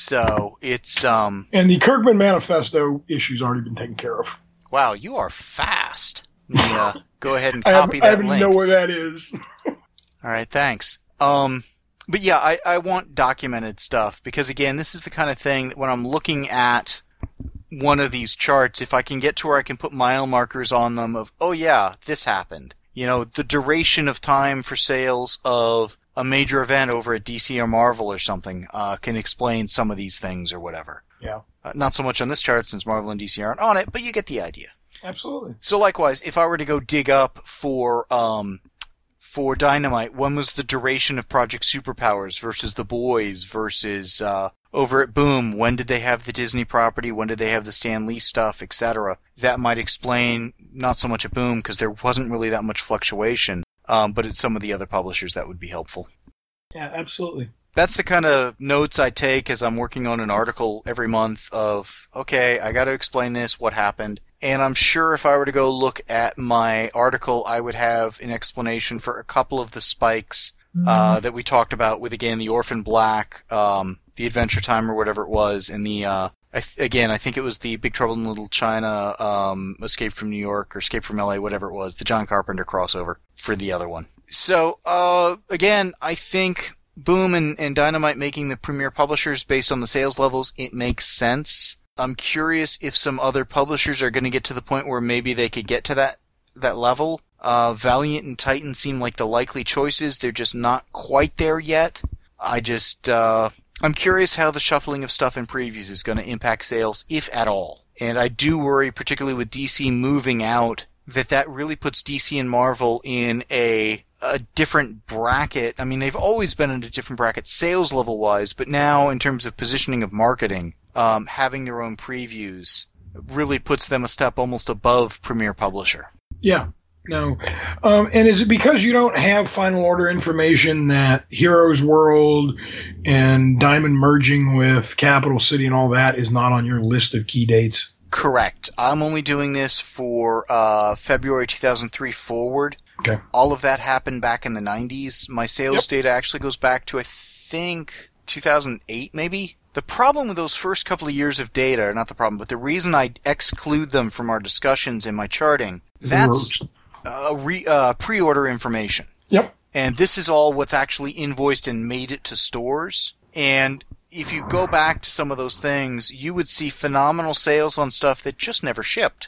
So it's um. And the Kirkman Manifesto issue's already been taken care of. Wow, you are fast. Let me uh, go ahead and I copy have, that I haven't link. know where that is. All right, thanks. Um, but yeah, I, I want documented stuff because, again, this is the kind of thing that when I'm looking at one of these charts, if I can get to where I can put mile markers on them of, oh yeah, this happened. You know, the duration of time for sales of a major event over at D C or Marvel or something uh, can explain some of these things or whatever. Yeah. Uh, not so much on this chart since Marvel and D C aren't on it, but you get the idea. Absolutely. So likewise, if I were to go dig up for um, for Dynamite, when was the duration of Project Superpowers versus The Boys versus uh, over at Boom? When did they have the Disney property? When did they have the Stan Lee stuff, et cetera? That might explain not so much at Boom because there wasn't really that much fluctuation, um, but at some of the other publishers that would be helpful. Yeah, absolutely. That's the kind of notes I take as I'm working on an article every month of, okay, I got to explain this, what happened. And I'm sure if I were to go look at my article, I would have an explanation for a couple of the spikes mm-hmm. uh, that we talked about with, again, the Orphan Black, um, the Adventure Time or whatever it was, and the, uh, I th- again, I think it was the Big Trouble in Little China, um, Escape from New York or Escape from L A, whatever it was, the John Carpenter crossover for the other one. So, uh, again, I think Boom and, and Dynamite making the premier publishers based on the sales levels, it makes sense. I'm curious if some other publishers are going to get to the point where maybe they could get to that that level. Uh, Valiant and Titan seem like the likely choices. They're just not quite there yet. I just, uh, I'm curious how the shuffling of stuff in previews is going to impact sales, if at all. And I do worry, particularly with D C moving out, that that really puts D C and Marvel in a a different bracket. I mean, they've always been in a different bracket sales level wise, but now in terms of positioning of marketing, um, having their own previews really puts them a step almost above premier publisher. Yeah. No. Um, and is it because you don't have final order information that Heroes World and Diamond merging with Capital City and all that is not on your list of key dates? Correct. I'm only doing this for uh, February two thousand three forward. Okay. All of that happened back in the nineties. My sales yep. data actually goes back to, I think, two thousand eight maybe? The problem with those first couple of years of data, not the problem, but the reason I exclude them from our discussions in my charting, that's uh, re, uh, pre-order information. Yep. And this is all what's actually invoiced and made it to stores. And if you go back to some of those things, you would see phenomenal sales on stuff that just never shipped.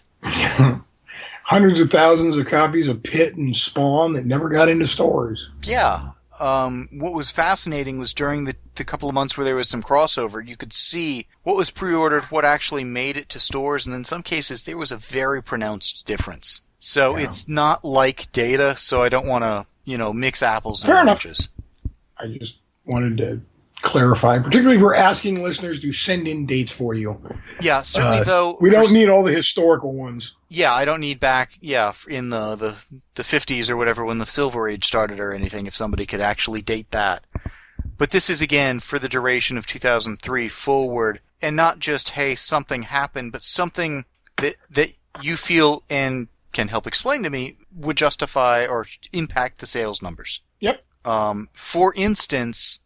Hundreds of thousands of copies of Pit and Spawn that never got into stores. Yeah. Um, what was fascinating was during the, the couple of months where there was some crossover, you could see what was pre-ordered, what actually made it to stores, and in some cases there was a very pronounced difference. So yeah. It's not like data, so I don't want to, you know, mix apples and Fair oranges. Enough. I just wanted to clarify, particularly if we're asking listeners to send in dates for you. Yeah, certainly, uh, though. We don't need all the historical ones. Yeah, I don't need back, yeah, in the, the, the fifties or whatever when the Silver Age started or anything, if somebody could actually date that. But this is, again, for the duration of two thousand three forward, and not just, hey, something happened, but something that that you feel and can help explain to me would justify or impact the sales numbers. Yep. Um, for instance,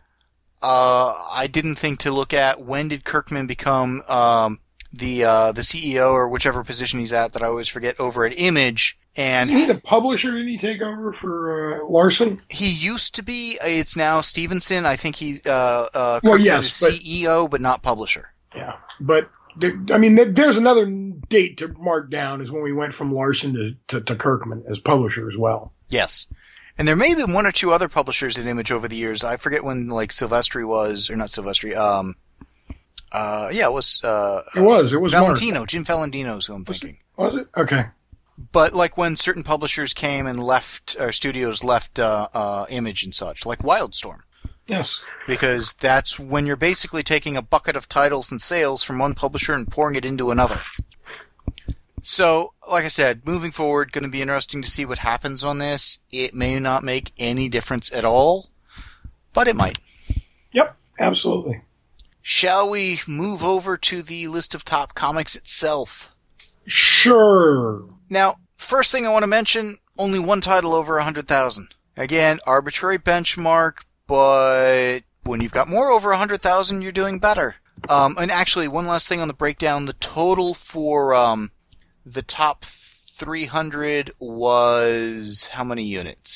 uh, I didn't think to look at when did Kirkman become um, the uh, the C E O or whichever position he's at that I always forget over at Image. And Isn't he the publisher? Didn't he take over for uh, Larson? He used to be. It's now Stevenson. I think he's uh, uh, well, Kirkman yes, is but, C E O, but not publisher. Yeah, but there, I mean, there's another date to mark down is when we went from Larson to, to, to Kirkman as publisher as well. Yes. And there may have been one or two other publishers at Image over the years. I forget when, like, Silvestri was, or not Silvestri, um, uh, yeah, it was, uh, it was, it was Valentino, Mark. Jim Valentino is who I'm was thinking. It, was it? Okay. But, like, when certain publishers came and left, or studios left, uh, uh, Image and such, like Wildstorm. Yes. Because that's when you're basically taking a bucket of titles and sales from one publisher and pouring it into another. So, like I said, moving forward, going to be interesting to see what happens on this. It may not make any difference at all, but it might. Yep, absolutely. Shall we move over to the list of top comics itself? Sure. Now, first thing I want to mention, only one title over one hundred thousand. Again, arbitrary benchmark, but when you've got more over one hundred thousand, you're doing better. Um, and actually, one last thing on the breakdown, the total for um, the top three hundred was how many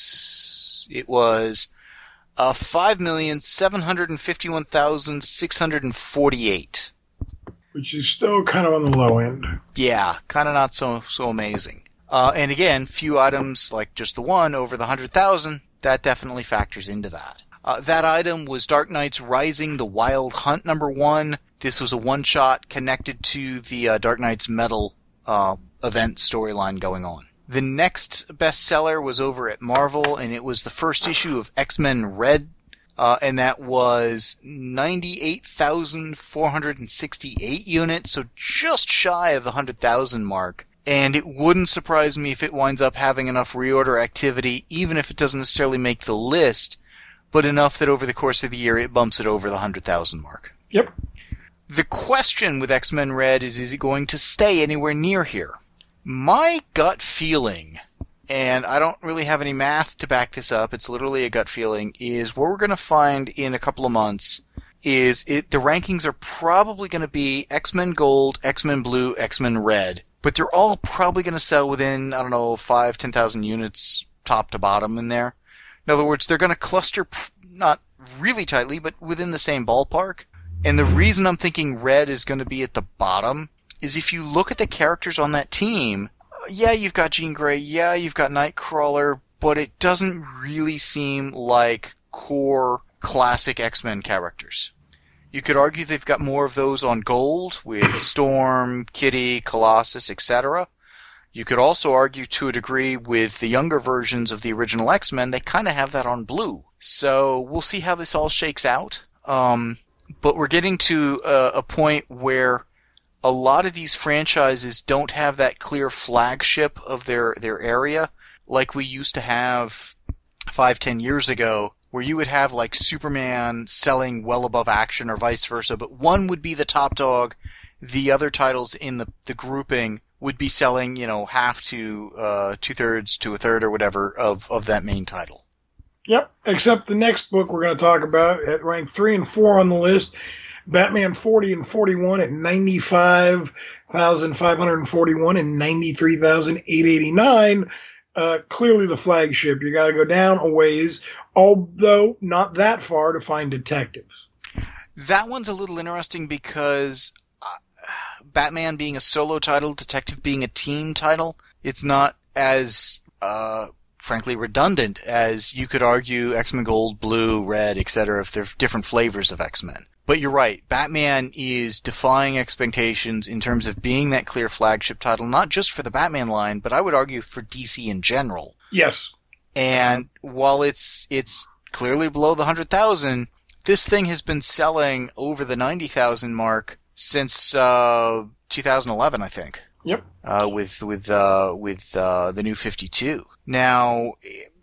units? It was uh, five million seven hundred fifty-one thousand six hundred forty-eight. Which is still kind of on the low end. Yeah, kind of not so so amazing. Uh, and again, few items like just the one over the one hundred thousand, that definitely factors into that. Uh, that item was Dark Knights Rising, the Wild Hunt number one. This was a one-shot connected to the uh, Dark Knights Metal uh, event storyline going on. The next bestseller was over at Marvel, and it was the first issue of X-Men Red, uh, and that was ninety-eight thousand four hundred sixty-eight units, so just shy of the one hundred thousand mark. And it wouldn't surprise me if it winds up having enough reorder activity, even if it doesn't necessarily make the list, but enough that over the course of the year it bumps it over the one hundred thousand mark. Yep. The question with X-Men Red is, is it going to stay anywhere near here? My gut feeling, and I don't really have any math to back this up, it's literally a gut feeling, is what we're going to find in a couple of months is it the rankings are probably going to be X-Men Gold, X-Men Blue, X-Men Red, but they're all probably going to sell within, I don't know, five, ten thousand units top to bottom in there. In other words, they're going to cluster not really tightly, but within the same ballpark. And the reason I'm thinking Red is going to be at the bottom is if you look at the characters on that team, yeah, you've got Jean Grey, yeah, you've got Nightcrawler, but it doesn't really seem like core classic X-Men characters. You could argue they've got more of those on Gold with Storm, Kitty, Colossus, et cetera. You could also argue to a degree with the younger versions of the original X-Men, they kind of have that on Blue. So we'll see how this all shakes out. Um, but we're getting to a, a point where a lot of these franchises don't have that clear flagship of their, their area like we used to have five, ten years ago, where you would have like Superman selling well above Action or vice versa, but one would be the top dog, the other titles in the, the grouping would be selling, you know, half to uh, two-thirds to a third or whatever of, of that main title. Yep, except the next book we're going to talk about at rank three and four on the list, Batman forty and forty-one at ninety-five thousand five hundred forty-one and ninety-three thousand eight hundred eighty-nine. Uh, clearly the flagship. You got to go down a ways, although not that far to find Detectives. That one's a little interesting because uh, Batman being a solo title, Detective being a team title, it's not as, uh, frankly, redundant as you could argue X-Men Gold, Blue, Red, et cetera, if they're different flavors of X-Men. But you're right, Batman is defying expectations in terms of being that clear flagship title, not just for the Batman line, but I would argue for D C in general. Yes. And while it's it's clearly below the one hundred thousand, this thing has been selling over the ninety thousand mark since uh, two thousand eleven, I think. Yep. Uh, with with uh, with uh, the new fifty-two. Now,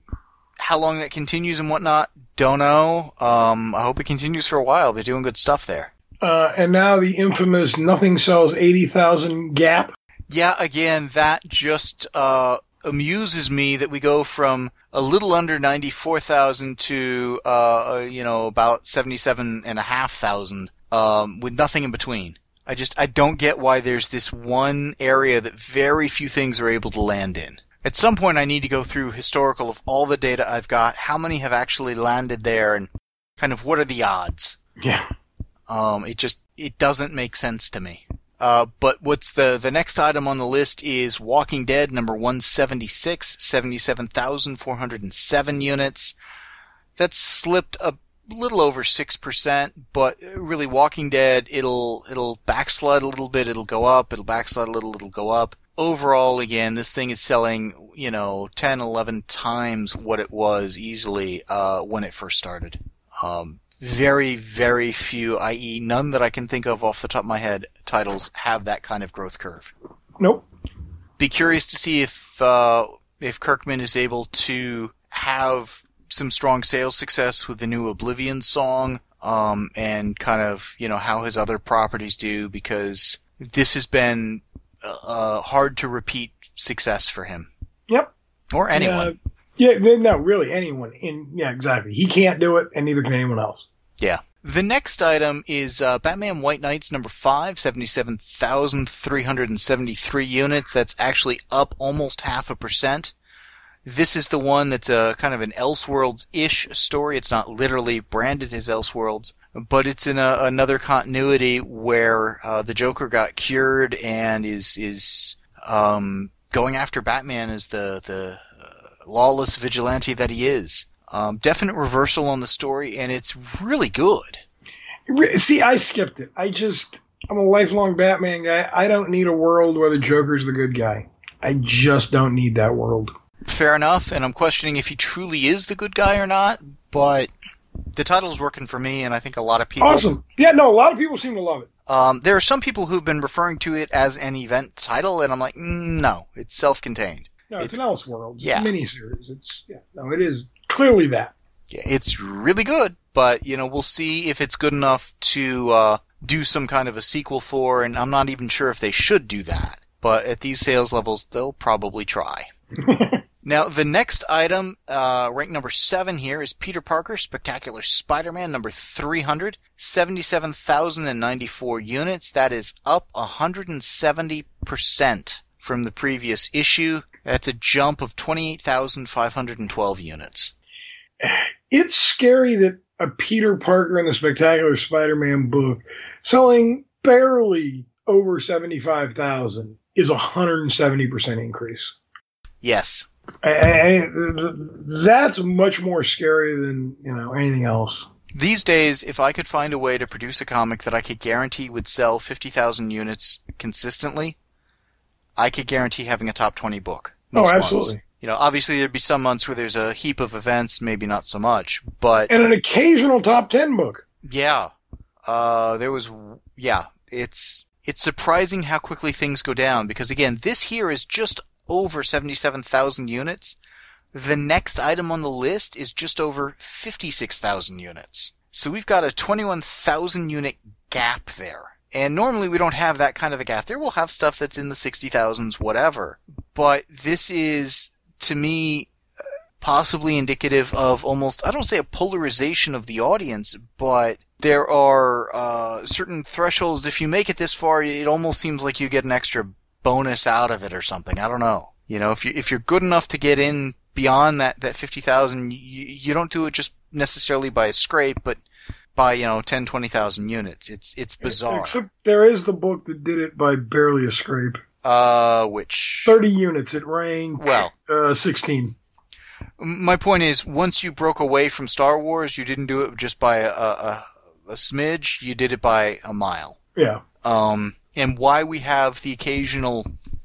how long that continues and whatnot, don't know. Um, I hope it continues for a while. They're doing good stuff there. Uh, and now the infamous Nothing Sells eighty thousand gap. Yeah, again, that just uh, amuses me that we go from a little under ninety-four thousand to, uh, you know, about seventy-seven and a half thousand, um, with nothing in between. I just, I don't get why there's this one area that very few things are able to land in. At some point I need to go through historical of all the data I've got, how many have actually landed there, and kind of what are the odds. Yeah. Um, it just, it doesn't make sense to me. Uh, but what's the, the next item on the list is Walking Dead number one seventy-six, seventy-seven thousand four hundred seven units. That's slipped a little over six percent, but really Walking Dead, it'll, it'll backslide a little bit, it'll go up, it'll backslide a little, it'll go up. Overall, again, this thing is selling, you know, ten, eleven times what it was easily, uh, when it first started. Um, very, very few, that is none that I can think of off the top of my head, titles have that kind of growth curve. Nope. Be curious to see if, uh, if Kirkman is able to have some strong sales success with the new Oblivion song, um, and kind of, you know, how his other properties do, because this has been uh, hard to repeat success for him. Yep. Or anyone. Yeah, yeah, no, really, anyone. In yeah, exactly. He can't do it, and neither can anyone else. Yeah. The next item is uh, Batman White Knights number five, seventy-seven thousand three hundred seventy-three units. That's actually up almost half a percent. This is the one that's a kind of an Elseworlds-ish story. It's not literally branded as Elseworlds, but it's in a, another continuity where uh, the Joker got cured and is is um, going after Batman as the the uh, lawless vigilante that he is. Um, definite reversal on the story, and it's really good. See, I skipped it. I just, I'm a lifelong Batman guy. I don't need a world where the Joker's the good guy. I just don't need that world. Fair enough, and I'm questioning if he truly is the good guy or not, but the title's working for me, and I think a lot of people... Awesome. Yeah, no, a lot of people seem to love it. Um, there are some people who've been referring to it as an event title, and I'm like, mm, no, it's self-contained. No, it's, it's an Elseworlds. It's yeah. a miniseries. It's, yeah, no, it is clearly that. Yeah, it's really good, but, you know, we'll see if it's good enough to uh, do some kind of a sequel for, and I'm not even sure if they should do that. But at these sales levels, they'll probably try. Now, the next item, uh, rank number seven here, is Peter Parker, Spectacular Spider-Man, number three hundred, seventy-seven thousand ninety-four units. That is up one hundred seventy percent from the previous issue. That's a jump of twenty-eight thousand five hundred twelve units. It's scary that a Peter Parker and the Spectacular Spider-Man book selling barely over seventy-five thousand is a one hundred seventy percent increase. Yes. I, I, that's much more scary than, you know, anything else. These days, if I could find a way to produce a comic that I could guarantee would sell fifty thousand units consistently, I could guarantee having a top twenty book. Oh, absolutely. Months. You know, obviously there'd be some months where there's a heap of events, maybe not so much, but... And an occasional top ten book. Yeah. Uh, there was... Yeah. It's, it's surprising how quickly things go down, because again, this here is just over seventy-seven thousand units. The next item on the list is just over fifty-six thousand units. So we've got a twenty-one thousand unit gap there. And normally we don't have that kind of a gap there. We'll have stuff that's in the sixty thousands, whatever. But this is, to me, possibly indicative of almost, I don't say a polarization of the audience, but there are uh, certain thresholds. If you make it this far, it almost seems like you get an extra bonus out of it or something. I don't know. You know, if you if you're good enough to get in beyond that that fifty thousand, you, you don't do it just necessarily by a scrape, but by, you know, ten, twenty thousand units. It's it's bizarre. Except there is the book that did it by barely a scrape. Uh, which thirty units. It ranked well uh, sixteen. My point is, once you broke away from Star Wars, you didn't do it just by a a, a smidge. You did it by a mile. Yeah. Um. And why we have the occasional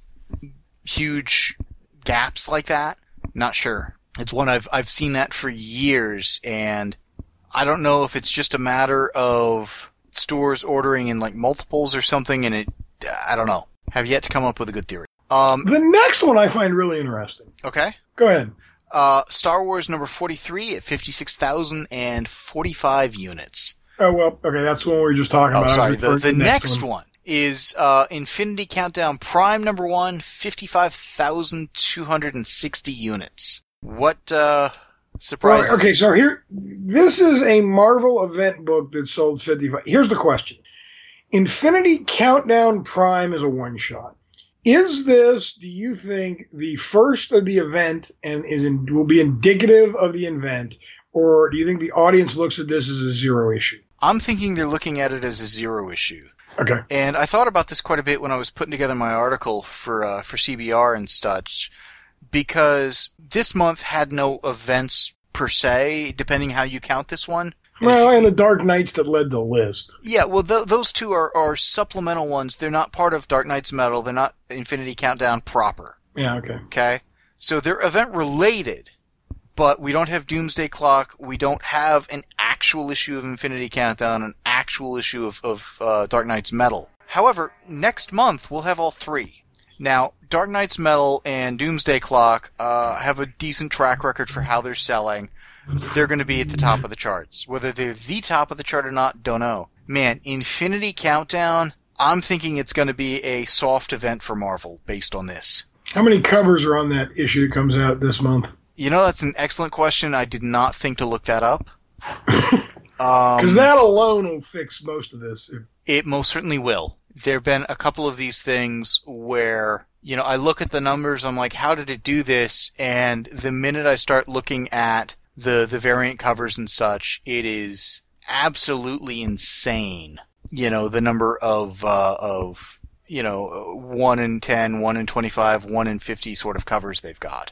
huge gaps like that, not sure. It's one I've I've seen that for years, and I don't know if it's just a matter of stores ordering in like multiples or something, and it, I don't know. Have yet to come up with a good theory. Um, the next one I find really interesting. Okay. Go ahead. Uh, Star Wars number forty-three at fifty-six thousand forty-five units. Oh, well, okay, that's the one we were just talking oh, about. Sorry, the, the, the next, next one. one. is uh, Infinity Countdown Prime number one, fifty-five thousand two hundred sixty units. What uh, surprises well, Okay, so here, this is a Marvel event book that sold fifty-five. Here's the question. Infinity Countdown Prime is a one-shot. Is this, do you think, the first of the event and is in, will be indicative of the event, or do you think the audience looks at this as a zero issue? I'm thinking they're looking at it as a zero issue. Okay. And I thought about this quite a bit when I was putting together my article for uh, for C B R and such, because this month had no events per se, depending how you count this one. Well, and the Dark Knights that led the list. Yeah, well, th- those two are, are supplemental ones. They're not part of Dark Knight's Metal. They're not Infinity Countdown proper. Yeah, okay. Okay? So they're event-related, but we don't have Doomsday Clock. We don't have an actual issue of Infinity Countdown, an actual issue of, of uh, Dark Knight's Metal. However, next month we'll have all three. Now, Dark Knight's Metal and Doomsday Clock uh, have a decent track record for how they're selling. They're going to be at the top of the charts. Whether they're the top of the chart or not, don't know. Man, Infinity Countdown, I'm thinking it's going to be a soft event for Marvel based on this. How many covers are on that issue that comes out this month? You know, that's an excellent question. I did not think to look that up. Because um, that alone will fix most of this. It most certainly will. There have been a couple of these things where, you know, I look at the numbers, I'm like, how did it do this? And the minute I start looking at the, the variant covers and such, it is absolutely insane. You know, the number of, uh, of, you know, one in ten, one in twenty-five, one in fifty sort of covers they've got.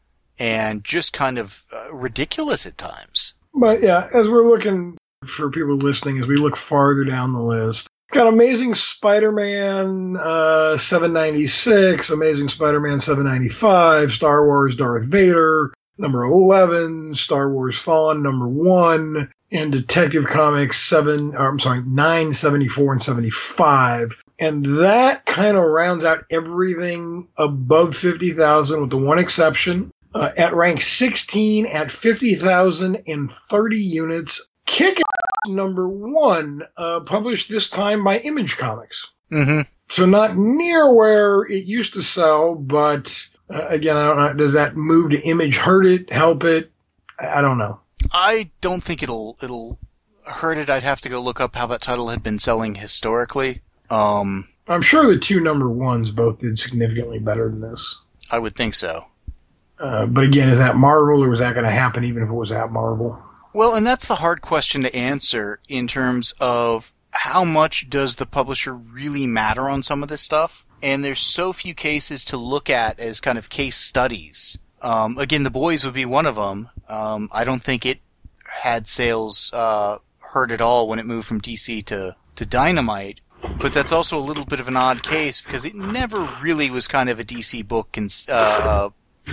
And just kind of uh, ridiculous at times. But yeah, as we're looking for people listening, as we look farther down the list, got Amazing Spider-Man uh, seven ninety-six, Amazing Spider-Man seven ninety-five, Star Wars Darth Vader, number eleven, Star Wars Thawne, number one, and Detective Comics seven, or I'm sorry, nine seventy-four and seventy-five. And that kind of rounds out everything above fifty thousand with the one exception. Uh, at rank sixteen at fifty thousand thirty units, Kick-Ass number one, uh, published this time by Image Comics. Mm-hmm. So not near where it used to sell, but uh, again, I don't know, does that move to Image hurt it, help it? I don't know. I don't think it'll it'll hurt it. I'd have to go look up how that title had been selling historically. Um, I'm sure the two number ones both did significantly better than this. I would think so. Uh, but again, is that Marvel, or was that going to happen even if it was at Marvel? Well, and that's the hard question to answer in terms of how much does the publisher really matter on some of this stuff? And there's so few cases to look at as kind of case studies. Um, again, The Boys would be one of them. Um, I don't think it had sales uh, hurt at all when it moved from D C to, to Dynamite. But that's also a little bit of an odd case because it never really was kind of a D C book and, uh,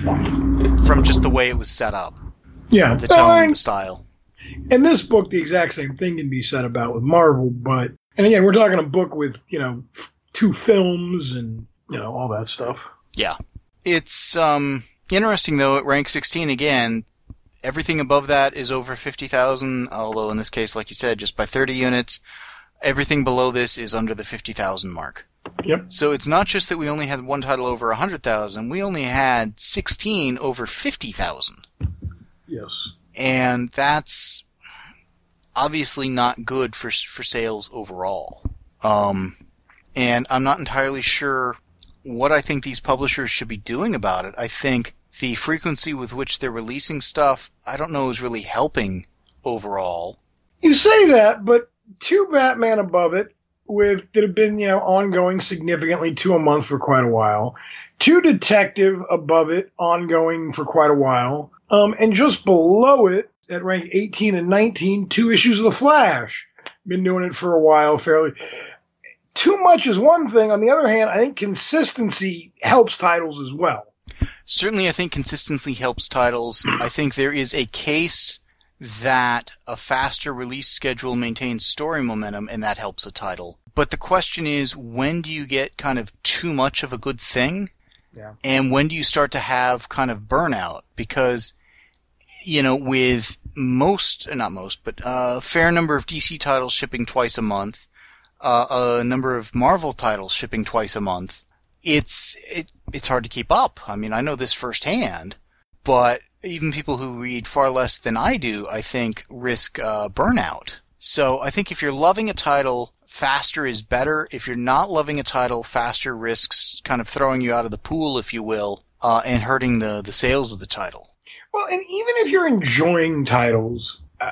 from just the way it was set up. Yeah. The tone, and the style. In this book, the exact same thing can be said about with Marvel, but, and again, we're talking a book with, you know, two films and, you know, all that stuff. Yeah. It's, um, interesting though, at rank sixteen again, everything above that is over fifty thousand, although in this case, like you said, just by thirty units. Everything below this is under the fifty thousand mark. Yep. So it's not just that we only had one title over one hundred thousand, we only had sixteen over fifty thousand. Yes. And that's obviously not good for for sales overall. Um, and I'm not entirely sure what I think these publishers should be doing about it. I think the frequency with which they're releasing stuff, I don't know, is really helping overall. You say that, but two Batman above it, with that have been, you know, ongoing significantly to a month for quite a while. Two Detective above it, ongoing for quite a while. Um, and just below it, at rank eighteen and nineteen, two issues of The Flash. Been doing it for a while, fairly. Too much is one thing. On the other hand, I think consistency helps titles as well. Certainly, I think consistency helps titles. I think there is a case that a faster release schedule maintains story momentum, and that helps a title. But the question is, when do you get kind of too much of a good thing? Yeah. And when do you start to have kind of burnout? Because, you know, with most, not most, but a fair number of D C titles shipping twice a month, uh, a number of Marvel titles shipping twice a month, it's it, it's hard to keep up. I mean, I know this firsthand, but even people who read far less than I do, I think, risk uh, burnout. So I think if you're loving a title, faster is better. If you're not loving a title, faster risks kind of throwing you out of the pool, if you will, uh, and hurting the, the sales of the title. Well, and even if you're enjoying titles, uh,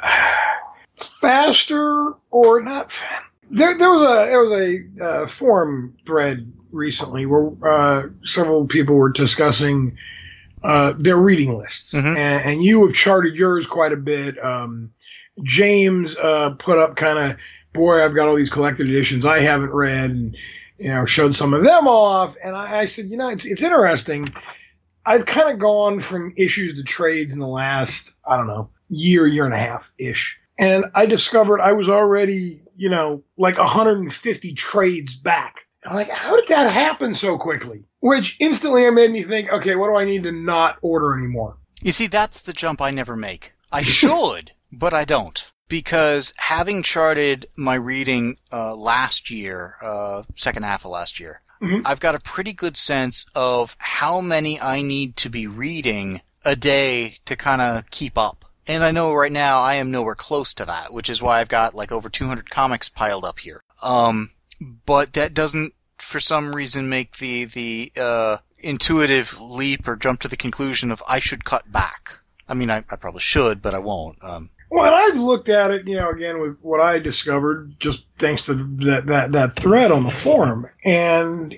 faster or not, there there was a there was a uh, forum thread recently where uh, several people were discussing uh, their reading lists, Mm-hmm. and, and you have charted yours quite a bit. Um, James uh, put up kind of, boy, I've got all these collected editions I haven't read, and you know, showed some of them off, and I, I said, you know, it's it's interesting. I've kind of gone from issues to trades in the last, I don't know, year, year and a half-ish. And I discovered I was already, you know, like one hundred fifty trades back. I'm like, how did that happen so quickly? Which instantly it made me think, okay, what do I need to not order anymore? You see, that's the jump I never make. I should, but I don't. because having charted my reading uh, last year, uh, second half of last year, mm-hmm. I've got a pretty good sense of how many I need to be reading a day to kind of keep up. And I know right now I am nowhere close to that, which is why I've got like over two hundred comics piled up here. Um, but that doesn't, for some reason, make the, the, uh, intuitive leap or jump to the conclusion of I should cut back. I mean, I, I probably should, but I won't. Um, well, and I've looked at it, you know, again, with what I discovered, just thanks to that, that, that thread on the forum. And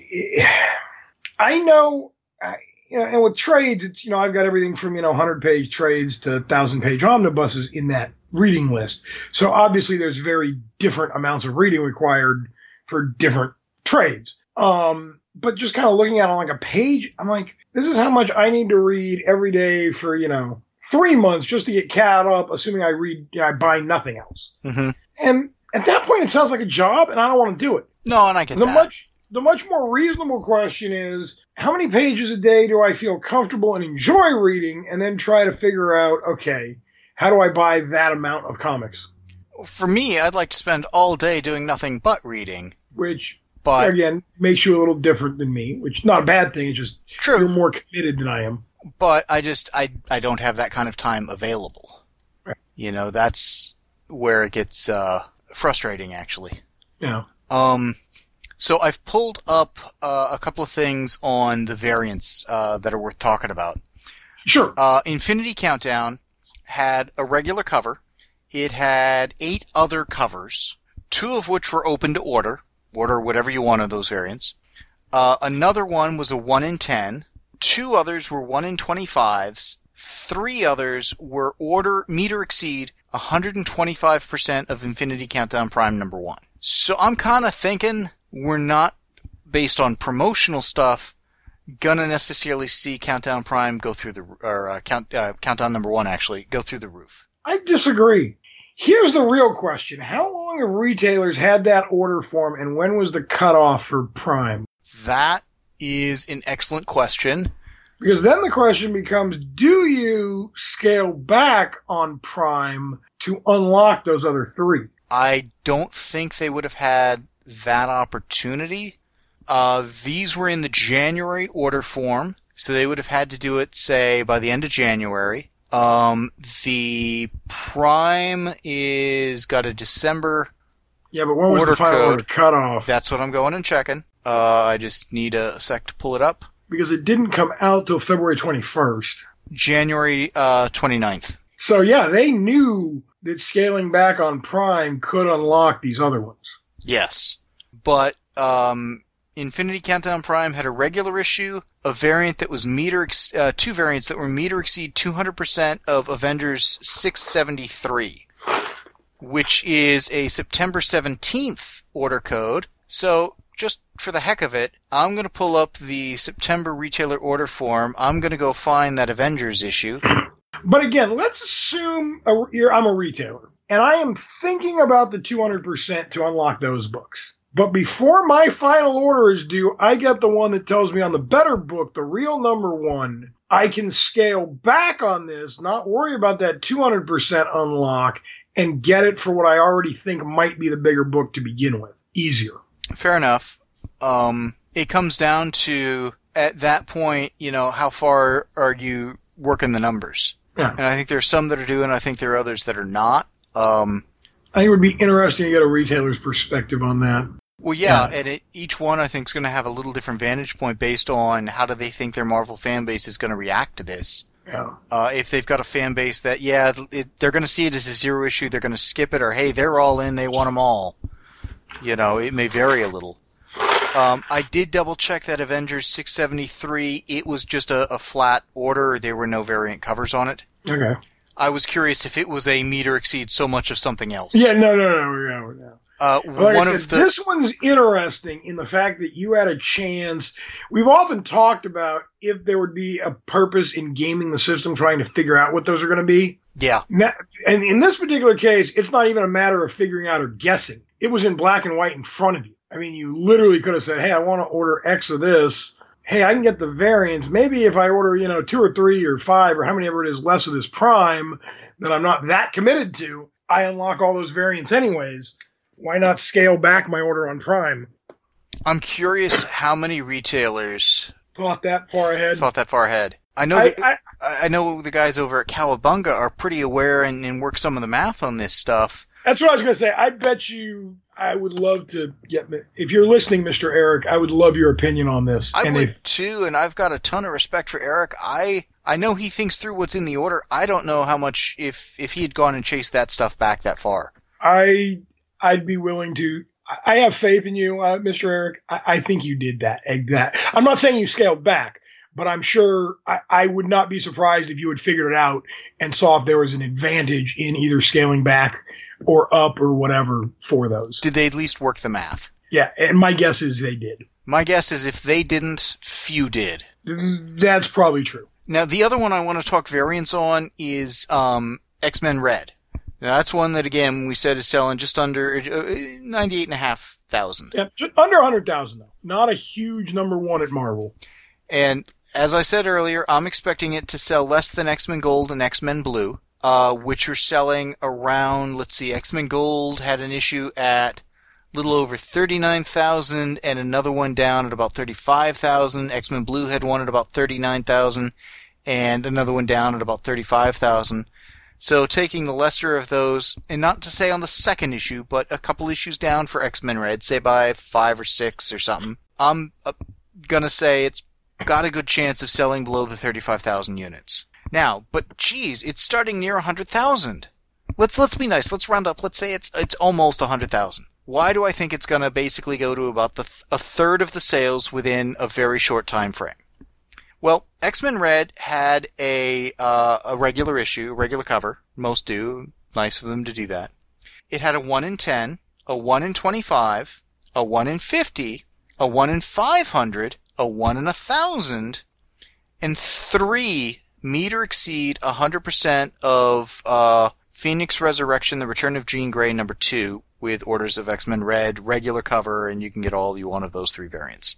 I know, I, you know, and with trades, it's, you know, I've got everything from, you know, hundred-page trades to one thousand-page omnibuses in that reading list. So obviously there's very different amounts of reading required for different trades. Um, but just kind of looking at it on like a page, I'm like, this is how much I need to read every day for, you know, three months just to get caught up, assuming I read, you know, I buy nothing else. Mm-hmm. And at that point, it sounds like a job, and I don't want to do it. No, and I get the that. Much, the much more reasonable question is, how many pages a day do I feel comfortable and enjoy reading, and then try to figure out, okay, how do I buy that amount of comics? For me, I'd like to spend all day doing nothing but reading. Which, but, again, makes you a little different than me, which not a bad thing. It's just true. You're more committed than I am. But I just, I, I don't have that kind of time available. Right. You know, that's where it gets uh, frustrating, actually. Yeah. Um, so I've pulled up uh, a couple of things on the variants uh, that are worth talking about. Sure. Uh, Infinity Countdown had a regular cover. It had eight other covers, two of which were open to order. Order whatever you want of those variants. Uh, another one was a one in ten. Two others were one in twenty-fives. Three others were order meter exceed one hundred twenty-five percent of Infinity Countdown Prime number one. So I'm kind of thinking we're not, based on promotional stuff, gonna necessarily see Countdown Prime go through the, or uh, count, uh, Countdown number one actually, go through the roof. I disagree. Here's the real question. How long have retailers had that order form, and when was the cutoff for Prime? That is an excellent question. Because then the question becomes, do you scale back on Prime to unlock those other three? I don't think they would have had that opportunity. Uh, these were in the January order form, so they would have had to do it, say, by the end of January. Um, the Prime is got a December Yeah, but when was order the final code. order cutoff? That's what I'm going and checking. Uh, I just need a sec to pull it up. Because it didn't come out till February twenty-first. January uh, twenty-ninth. So yeah, they knew that scaling back on Prime could unlock these other ones. Yes. But um, Infinity Countdown Prime had a regular issue, a variant that was meter, ex- uh, two variants that were meter exceed two hundred percent of Avengers six seventy-three, which is a September seventeenth order code. So just for the heck of it, I'm going to pull up the September retailer order form. I'm going to go find that Avengers issue. But again, let's assume a, you're, I'm a retailer, and I am thinking about the two hundred percent to unlock those books. But before my final order is due, I get the one that tells me on the better book, the real number one, I can scale back on this, not worry about that two hundred percent unlock, and get it for what I already think might be the bigger book to begin with. Easier. Fair enough. Um, it comes down to, at that point, you know, how far are you working the numbers? Yeah. And I think there's some that are doing, I think there are others that are not. Um, I think it would be interesting to get a retailer's perspective on that. Well, yeah, Yeah. and it, each one I think is going to have a little different vantage point based on how do they think their Marvel fan base is going to react to this. Yeah. Uh, if they've got a fan base that, yeah, it, they're going to see it as a zero issue, they're going to skip it, or hey, they're all in, they want them all. You know, it may vary a little. Um, I did double check that Avengers six seventy-three. It was just a, a flat order. There were no variant covers on it. Okay. I was curious if it was a meter exceed so much of something else. Yeah, no, no, no, no, no. Uh, Like one I of said, the this one's interesting in the fact that you had a chance. We've often talked about if there would be a purpose in gaming the system, trying to figure out what those are going to be. yeah. Now, and in this particular case, it's not even a matter of figuring out or guessing. It was in black and white in front of you. I mean, you literally could have said, hey, I want to order X of this. Hey, I can get the variants. Maybe if I order, you know, two or three or five or how many ever it is less of this Prime that I'm not that committed to, I unlock all those variants anyways. Why not scale back my order on Prime? I'm curious how many retailers thought that far ahead. Thought that far ahead. I know. I, the, I, I know the guys over at Cowabunga are pretty aware and, and work some of the math on this stuff. That's what I was going to say. I bet you. I would love to get. If you're listening, Mister Eric, I would love your opinion on this. I and would if, too, and I've got a ton of respect for Eric. I I know he thinks through what's in the order. I don't know how much if if he had gone and chased that stuff back that far. I I'd be willing to. I have faith in you, uh, Mister Eric. I, I think you did that. That. I'm not saying you scaled back, but I'm sure I, I would not be surprised if you had figured it out and saw if there was an advantage in either scaling back or up or whatever for those. Did they at least work the math? Yeah, and my guess is they did. My guess is if they didn't, few did. That's probably true. Now, the other one I want to talk variants on is um, X-Men Red. Now, that's one that, again, we said is selling just under ninety-eight and a half thousand. Yeah, just under one hundred thousand, though. Not a huge number one at Marvel. And as I said earlier, I'm expecting it to sell less than X-Men Gold and X-Men Blue, uh, which are selling around, let's see, X-Men Gold had an issue at a little over thirty-nine thousand and another one down at about thirty-five thousand. X-Men Blue had one at about thirty-nine thousand and another one down at about thirty-five thousand. So taking the lesser of those, and not to say on the second issue, but a couple issues down for X-Men Red, say by five or six or something, I'm uh, gonna say it's got a good chance of selling below the thirty-five thousand units. Now, but geez, it's starting near one hundred thousand. Let's let's be nice. Let's round up. Let's say it's it's almost one hundred thousand. Why do I think it's gonna basically go to about the th- a third of the sales within a very short time frame? Well, X-Men Red had a uh, a regular issue, regular cover. Most do. Nice of them to do that. It had a one in ten, a one in twenty-five, a one in fifty, a one in five hundred, a one in one thousand, and three meter exceed one hundred percent of uh, Phoenix Resurrection, The Return of Jean Grey number two, with orders of X-Men Red, regular cover, and you can get all you want of those three variants.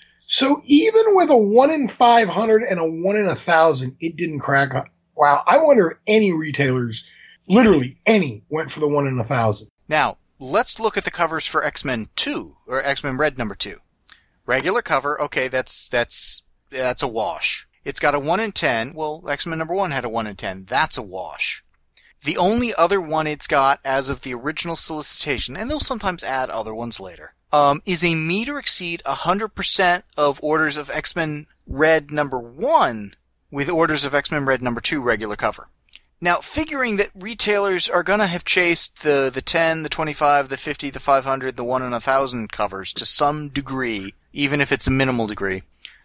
So even with a one in five hundred and a one in one thousand, it didn't crack up. Wow. I wonder if any retailers, literally any, went for the one in one thousand. Now, let's look at the covers for X-Men two, or X-Men Red number two. Regular cover, okay, that's, that's, that's a wash. It's got a one in ten. Well, X-Men number one had a one in ten. That's a wash. The only other one it's got as of the original solicitation, and they'll sometimes add other ones later, um, is a meter exceed one hundred percent of orders of X-Men Red number one with orders of X-Men Red number two regular cover. Now, figuring that retailers are going to have chased the, the ten, the twenty-five, the fifty, the five hundred, the one in one thousand covers to some degree, even if it's a minimal degree,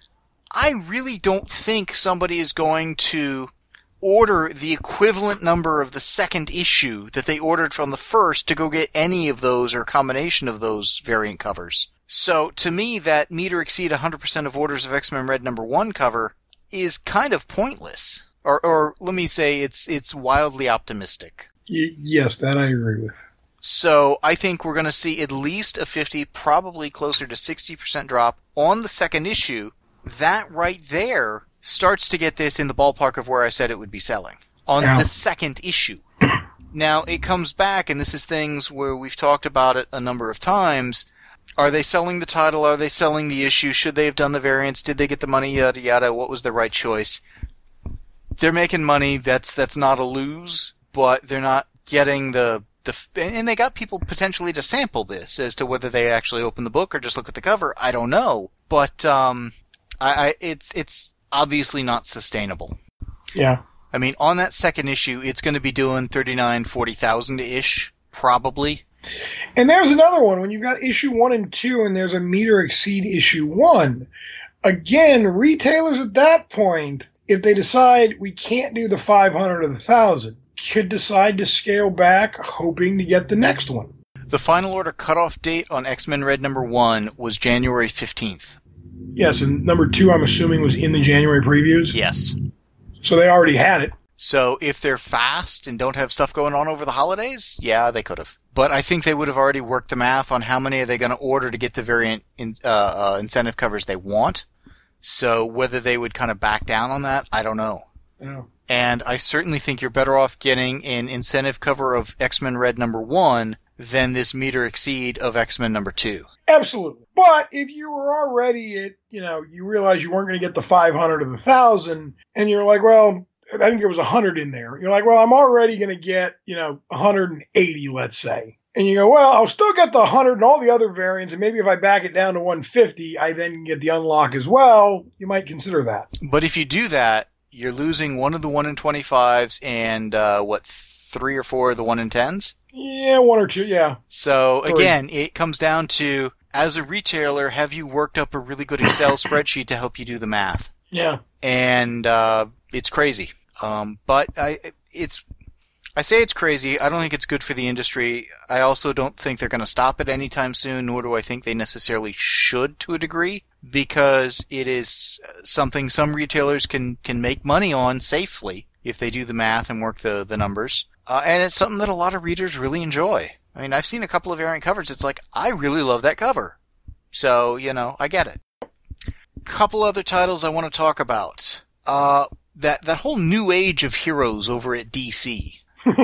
I really don't think somebody is going to order the equivalent number of the second issue that they ordered from the first to go get any of those or a combination of those variant covers. So, to me, that meter exceed one hundred percent of orders of X-Men Red number one cover is kind of pointless. Or, or let me say, it's it's wildly optimistic. Y- yes, that I agree with. So, I think we're going to see at least a fifty, probably closer to sixty percent drop on the second issue. That right there starts to get this in the ballpark of where I said it would be selling. On Ow. the second issue. Now, it comes back, and this is things where we've talked about it a number of times. Are they selling the title? Are they selling the issue? Should they have done the variants? Did they get the money? Yada, yada. What was the right choice? They're making money. That's that's not a lose, but they're not getting the... the and they got people potentially to sample this as to whether they actually open the book or just look at the cover. I don't know. But um, I, I it's it's... obviously not sustainable. Yeah. I mean, on that second issue, it's going to be doing thirty-nine, forty thousand-ish, probably. And there's another one. When you've got issue one and two and there's a meter exceed issue one, again, retailers at that point, if they decide we can't do the five hundred or the one thousand, could decide to scale back, hoping to get the next one. The final order cutoff date on X-Men Red number one was January fifteenth. Yes, and number two, I'm assuming, was in the January previews? Yes. So they already had it. So if they're fast and don't have stuff going on over the holidays, yeah, they could have. But I think they would have already worked the math on how many are they going to order to get the variant in, uh, uh, incentive covers they want. So whether they would kind of back down on that, I don't know. Yeah. And I certainly think you're better off getting an incentive cover of X-Men Red number one than this meter exceed of X-Men number two. Absolutely. But if you were already at, you know, you realize you weren't going to get the five hundred or the one thousand, and you're like, well, I think there was one hundred in there. You're like, well, I'm already going to get, you know, one hundred eighty, let's say. And you go, well, I'll still get the one hundred and all the other variants, and maybe if I back it down to one fifty, I then can get the unlock as well. You might consider that. But if you do that, you're losing one of the one in twenty-fives and, uh, what, three or four of the one in tens? Yeah, one or two, yeah. So, Three. again, it comes down to, as a retailer, have you worked up a really good Excel spreadsheet to help you do the math? Yeah. And uh, it's crazy. Um, but I, it's, I say it's crazy. I don't think it's good for the industry. I also don't think they're going to stop it anytime soon, nor do I think they necessarily should to a degree, because it is something some retailers can, can make money on safely if they do the math and work the, the numbers. Uh, and it's something that a lot of readers really enjoy. I mean, I've seen a couple of variant covers. It's like, I really love that cover. So, you know, I get it. Couple other titles I want to talk about. Uh, that, that whole new age of heroes over at D C.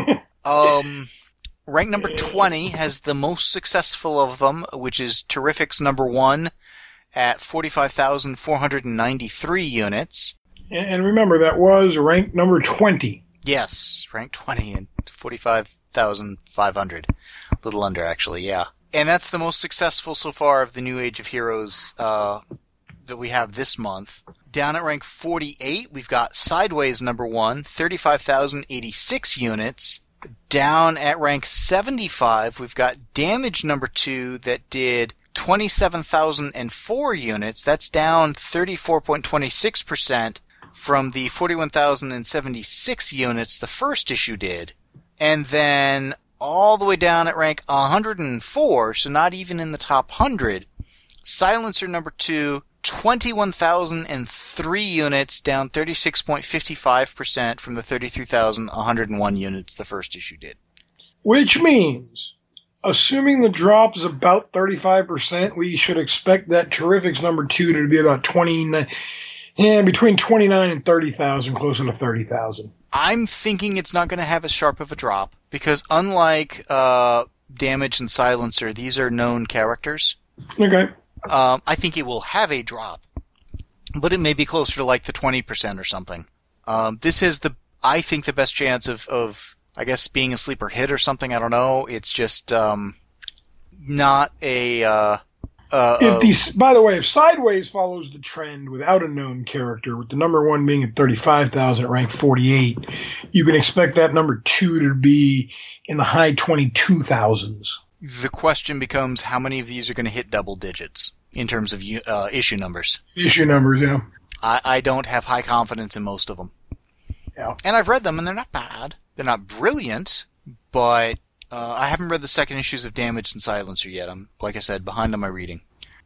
um, rank number twenty has the most successful of them, which is Terrific's number one at forty-five thousand four hundred ninety-three units. And remember, that was rank number twenty. Yes, rank twenty and forty-five thousand five hundred. A little under, actually, yeah. And that's the most successful so far of the New Age of Heroes uh, that we have this month. Down at rank forty-eight, we've got Sideways number one, thirty-five thousand eighty-six units. Down at rank seventy-five, we've got Damage number two that did twenty-seven thousand four units. That's down thirty-four point two six percent from the forty-one thousand seventy-six units the first issue did. And then all the way down at rank one hundred four, so not even in the top one hundred, Silencer number two, twenty-one thousand three units, down thirty-six point five five percent from the thirty-three thousand one hundred one units the first issue did. Which means, assuming the drop is about thirty-five percent, we should expect that Terrific's number two to be about twenty-nine, yeah, between twenty-nine and thirty thousand, closer to thirty thousand. I'm thinking it's not going to have as sharp of a drop, because unlike uh, Damage and Silencer, these are known characters. Okay. Um, I think it will have a drop, but it may be closer to like the twenty percent or something. Um, this is the, I think, the best chance of, of, I guess, being a sleeper hit or something. I don't know. It's just um, not a... Uh, uh, if these, by the way, if Sideways follows the trend without a known character, with the number one being at thirty-five thousand at rank forty-eight, you can expect that number two to be in the high twenty-two thousands. The question becomes how many of these are going to hit double digits in terms of uh, issue numbers. Issue numbers, yeah. I, I don't have high confidence in most of them. Yeah. And I've read them, and they're not bad. They're not brilliant, but uh, I haven't read the second issues of Damage and Silencer yet. I'm, like I said, behind on my reading.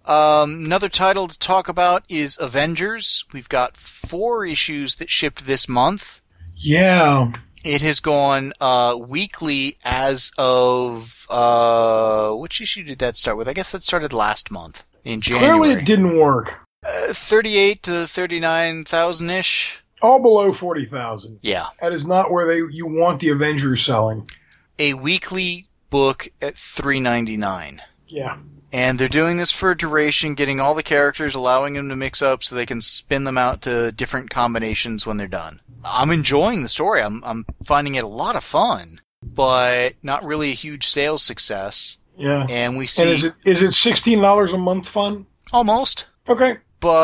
Um, another title to talk about is Avengers. We've got four issues that shipped this month. Yeah. It has gone uh, weekly as of... Uh, which issue did that start with? I guess that started last month, in January. Clearly it didn't work. Uh, thirty-eight to thirty-nine thousand-ish. All below forty thousand. Yeah. That is not where they you want the Avengers selling. A weekly book at three ninety-nine. Yeah. And they're doing this for a duration, getting all the characters, allowing them to mix up so they can spin them out to different combinations when they're done. I'm enjoying the story. I'm I'm finding it a lot of fun, but not really a huge sales success. Yeah. And we see... And is it is it sixteen dollars a month fun? Almost. Okay.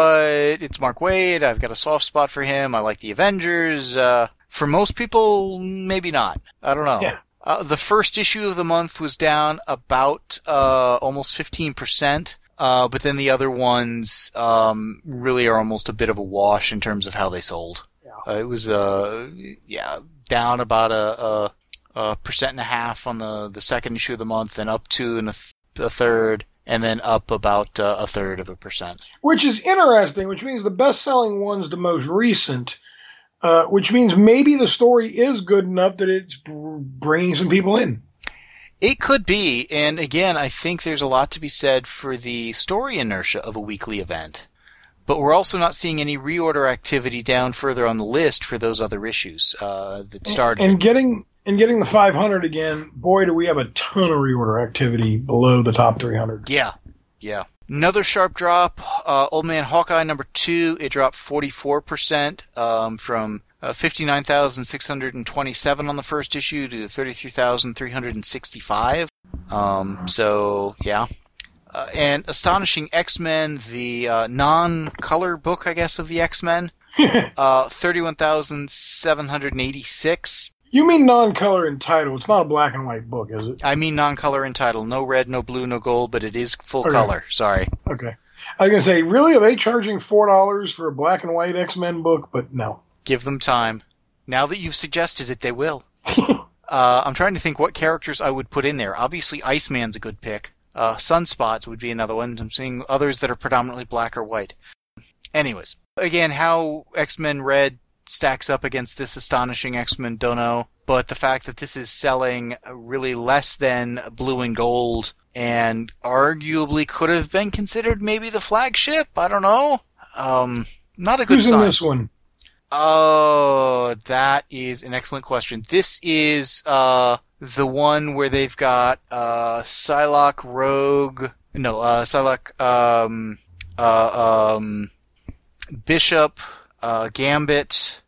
But it's Mark Waid. I've got a soft spot for him. I like the Avengers. Uh, for most people, maybe not. I don't know. Yeah. Uh, the first issue of the month was down about uh, almost fifteen percent, uh, but then the other ones um, really are almost a bit of a wash in terms of how they sold. Yeah. Uh, it was uh, yeah down about a, a, a percent and a half on the, the second issue of the month, then up to and a, th- a third, and then up about uh, a third of a percent. Which is interesting, which means the best-selling one's the most recent. Uh, which means maybe the story is good enough that it's br- bringing some people in. It could be, and again, I think there's a lot to be said for the story inertia of a weekly event. But we're also not seeing any reorder activity down further on the list for those other issues uh, that started. And getting and getting the five hundred again, boy, do we have a ton of reorder activity below the top three hundred. Yeah, yeah. Another sharp drop, uh, Old Man Hawkeye number two, it dropped forty-four percent um, from uh, fifty-nine thousand six hundred twenty-seven on the first issue to thirty-three thousand three hundred sixty-five. Um, so, yeah. Uh, and Astonishing X-Men, the uh, non-color book, I guess, of the X-Men, uh, thirty-one thousand seven hundred eighty-six. You mean non-color in title. It's not a black and white book, is it? I mean non-color in title. No red, no blue, no gold, but it is full okay. color. Sorry. Okay. I was going to say, really? Are they charging four dollars for a black and white X-Men book? But no. Give them time. Now that you've suggested it, they will. uh, I'm trying to think what characters I would put in there. Obviously, Iceman's a good pick. Uh, Sunspot would be another one. I'm seeing others that are predominantly black or white. Anyways, again, how X-Men Red stacks up against this Astonishing X-Men, don't know. But the fact that this is selling really less than Blue and Gold and arguably could have been considered maybe the flagship, I don't know. Um, not a good Who's sign. in this one? Oh, that is an excellent question. This is uh the one where they've got uh Psylocke, Rogue, no, uh Psylocke, um, uh, um, Bishop, uh, Gambit,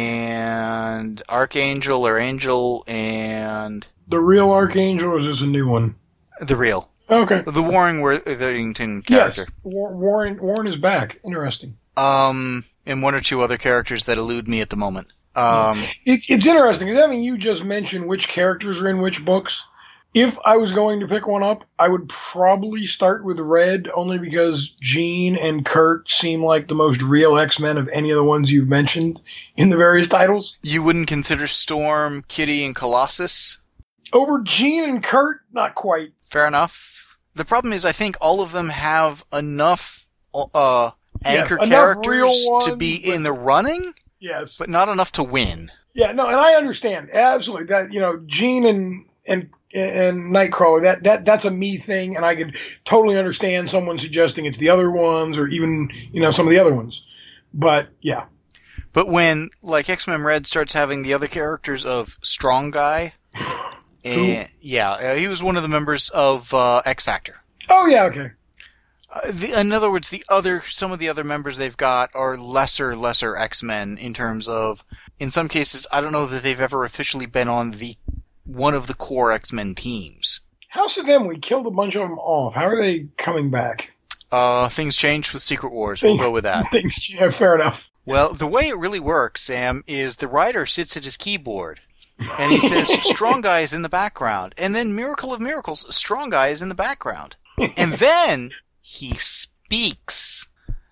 and Archangel or Angel, and The real Archangel, or is this a new one? the real, Okay. the Warren Worthington character. Yes. War- Warren Warren is back. Interesting. Um, and one or two other characters that elude me at the moment. Um, It, it's interesting because having you just mentioned which characters are in which books. If I was going to pick one up, I would probably start with Red, only because Jean and Kurt seem like the most real X-Men of any of the ones you've mentioned in the various titles. you wouldn't consider Storm, Kitty, and Colossus? Over Jean and Kurt, not quite. Fair enough. The problem is I think all of them have enough uh, anchor Yes, enough characters real ones, to be but- in the running, Yes. but not enough to win. Yeah, no, and I understand. Absolutely. That, you know, Jean and and and Nightcrawler, that, that that's a me thing, and I could totally understand someone suggesting it's the other ones or even, you know, some of the other ones. But yeah. But when, like, X-Men Red starts having the other characters of Strong Guy, and yeah, uh, he was one of the members of uh, X Factor. Oh yeah, okay. Uh, the, in other words, the other some of the other members they've got are lesser, lesser X-Men in terms of, in some cases, I don't know that they've ever officially been on the one of the core X-Men teams. House of M, we killed a bunch of them off. How are they coming back? Uh, things changed with Secret Wars. We'll go with that. Things, yeah, fair enough. Well, the way it really works, Sam, is the writer sits at his keyboard and he says, Strong Guy is in the background. And then, miracle of miracles, Strong Guy is in the background. And then he speaks.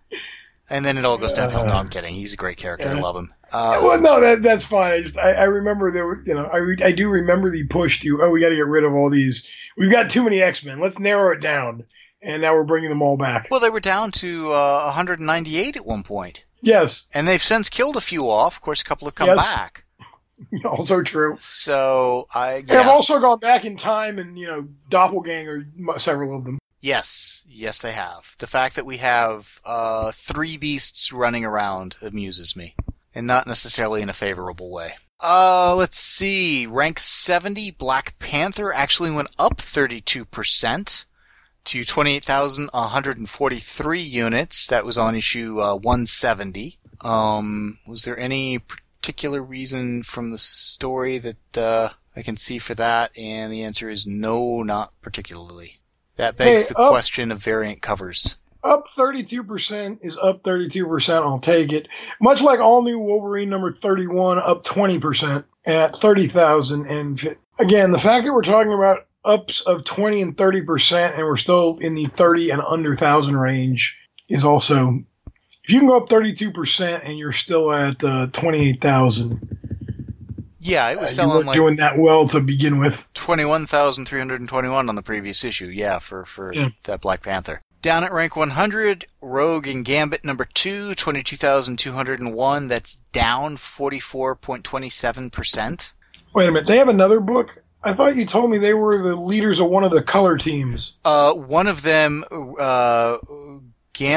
And then it all goes downhill. No, I'm kidding. He's a great character. I love him. Uh, Well, no, that that's fine. I just I, I remember there were, you know, I re- I do remember the push to, oh, we got to get rid of all these. We've got too many X-Men. Let's narrow it down. And now we're bringing them all back. well, they were down to uh, one hundred ninety-eight at one point. Yes, And they've since killed a few off. Of course, a couple have come Yes. back. also true. So, I, And I've yeah. also gone back in time and, you know, doppelganger m- several of them. Yes, yes, they have. The fact that we have uh, three beasts running around amuses me, and not necessarily in a favorable way. Uh, let's see. Rank seventy, Black Panther actually went up thirty-two percent to twenty-eight thousand one hundred forty-three units. That was on issue uh, one seventy. Um, was there any particular reason from the story that uh, I can see for that? And the answer is no, not particularly. That begs Hey, the up- question of variant covers. Up thirty-two percent is up thirty-two percent. I'll take it. Much like all new Wolverine number thirty-one, up twenty percent at thirty thousand. And again, the fact that we're talking about ups of twenty and thirty percent and we're still in the thirty and under thousand range is also, if you can go up thirty-two percent and you're still at uh, twenty-eight thousand, Yeah, it uh, was you selling weren't like doing that well to begin with. twenty-one thousand three hundred twenty-one on the previous issue. Yeah, for, for Yeah. that Black Panther. Down at rank one hundred, Rogue and Gambit number two, twenty-two thousand two hundred one. That's down forty-four point two seven percent. Wait a minute, they have another book? I thought you told me they were the leaders of one of the color teams. Uh, one of them, uh, Gambit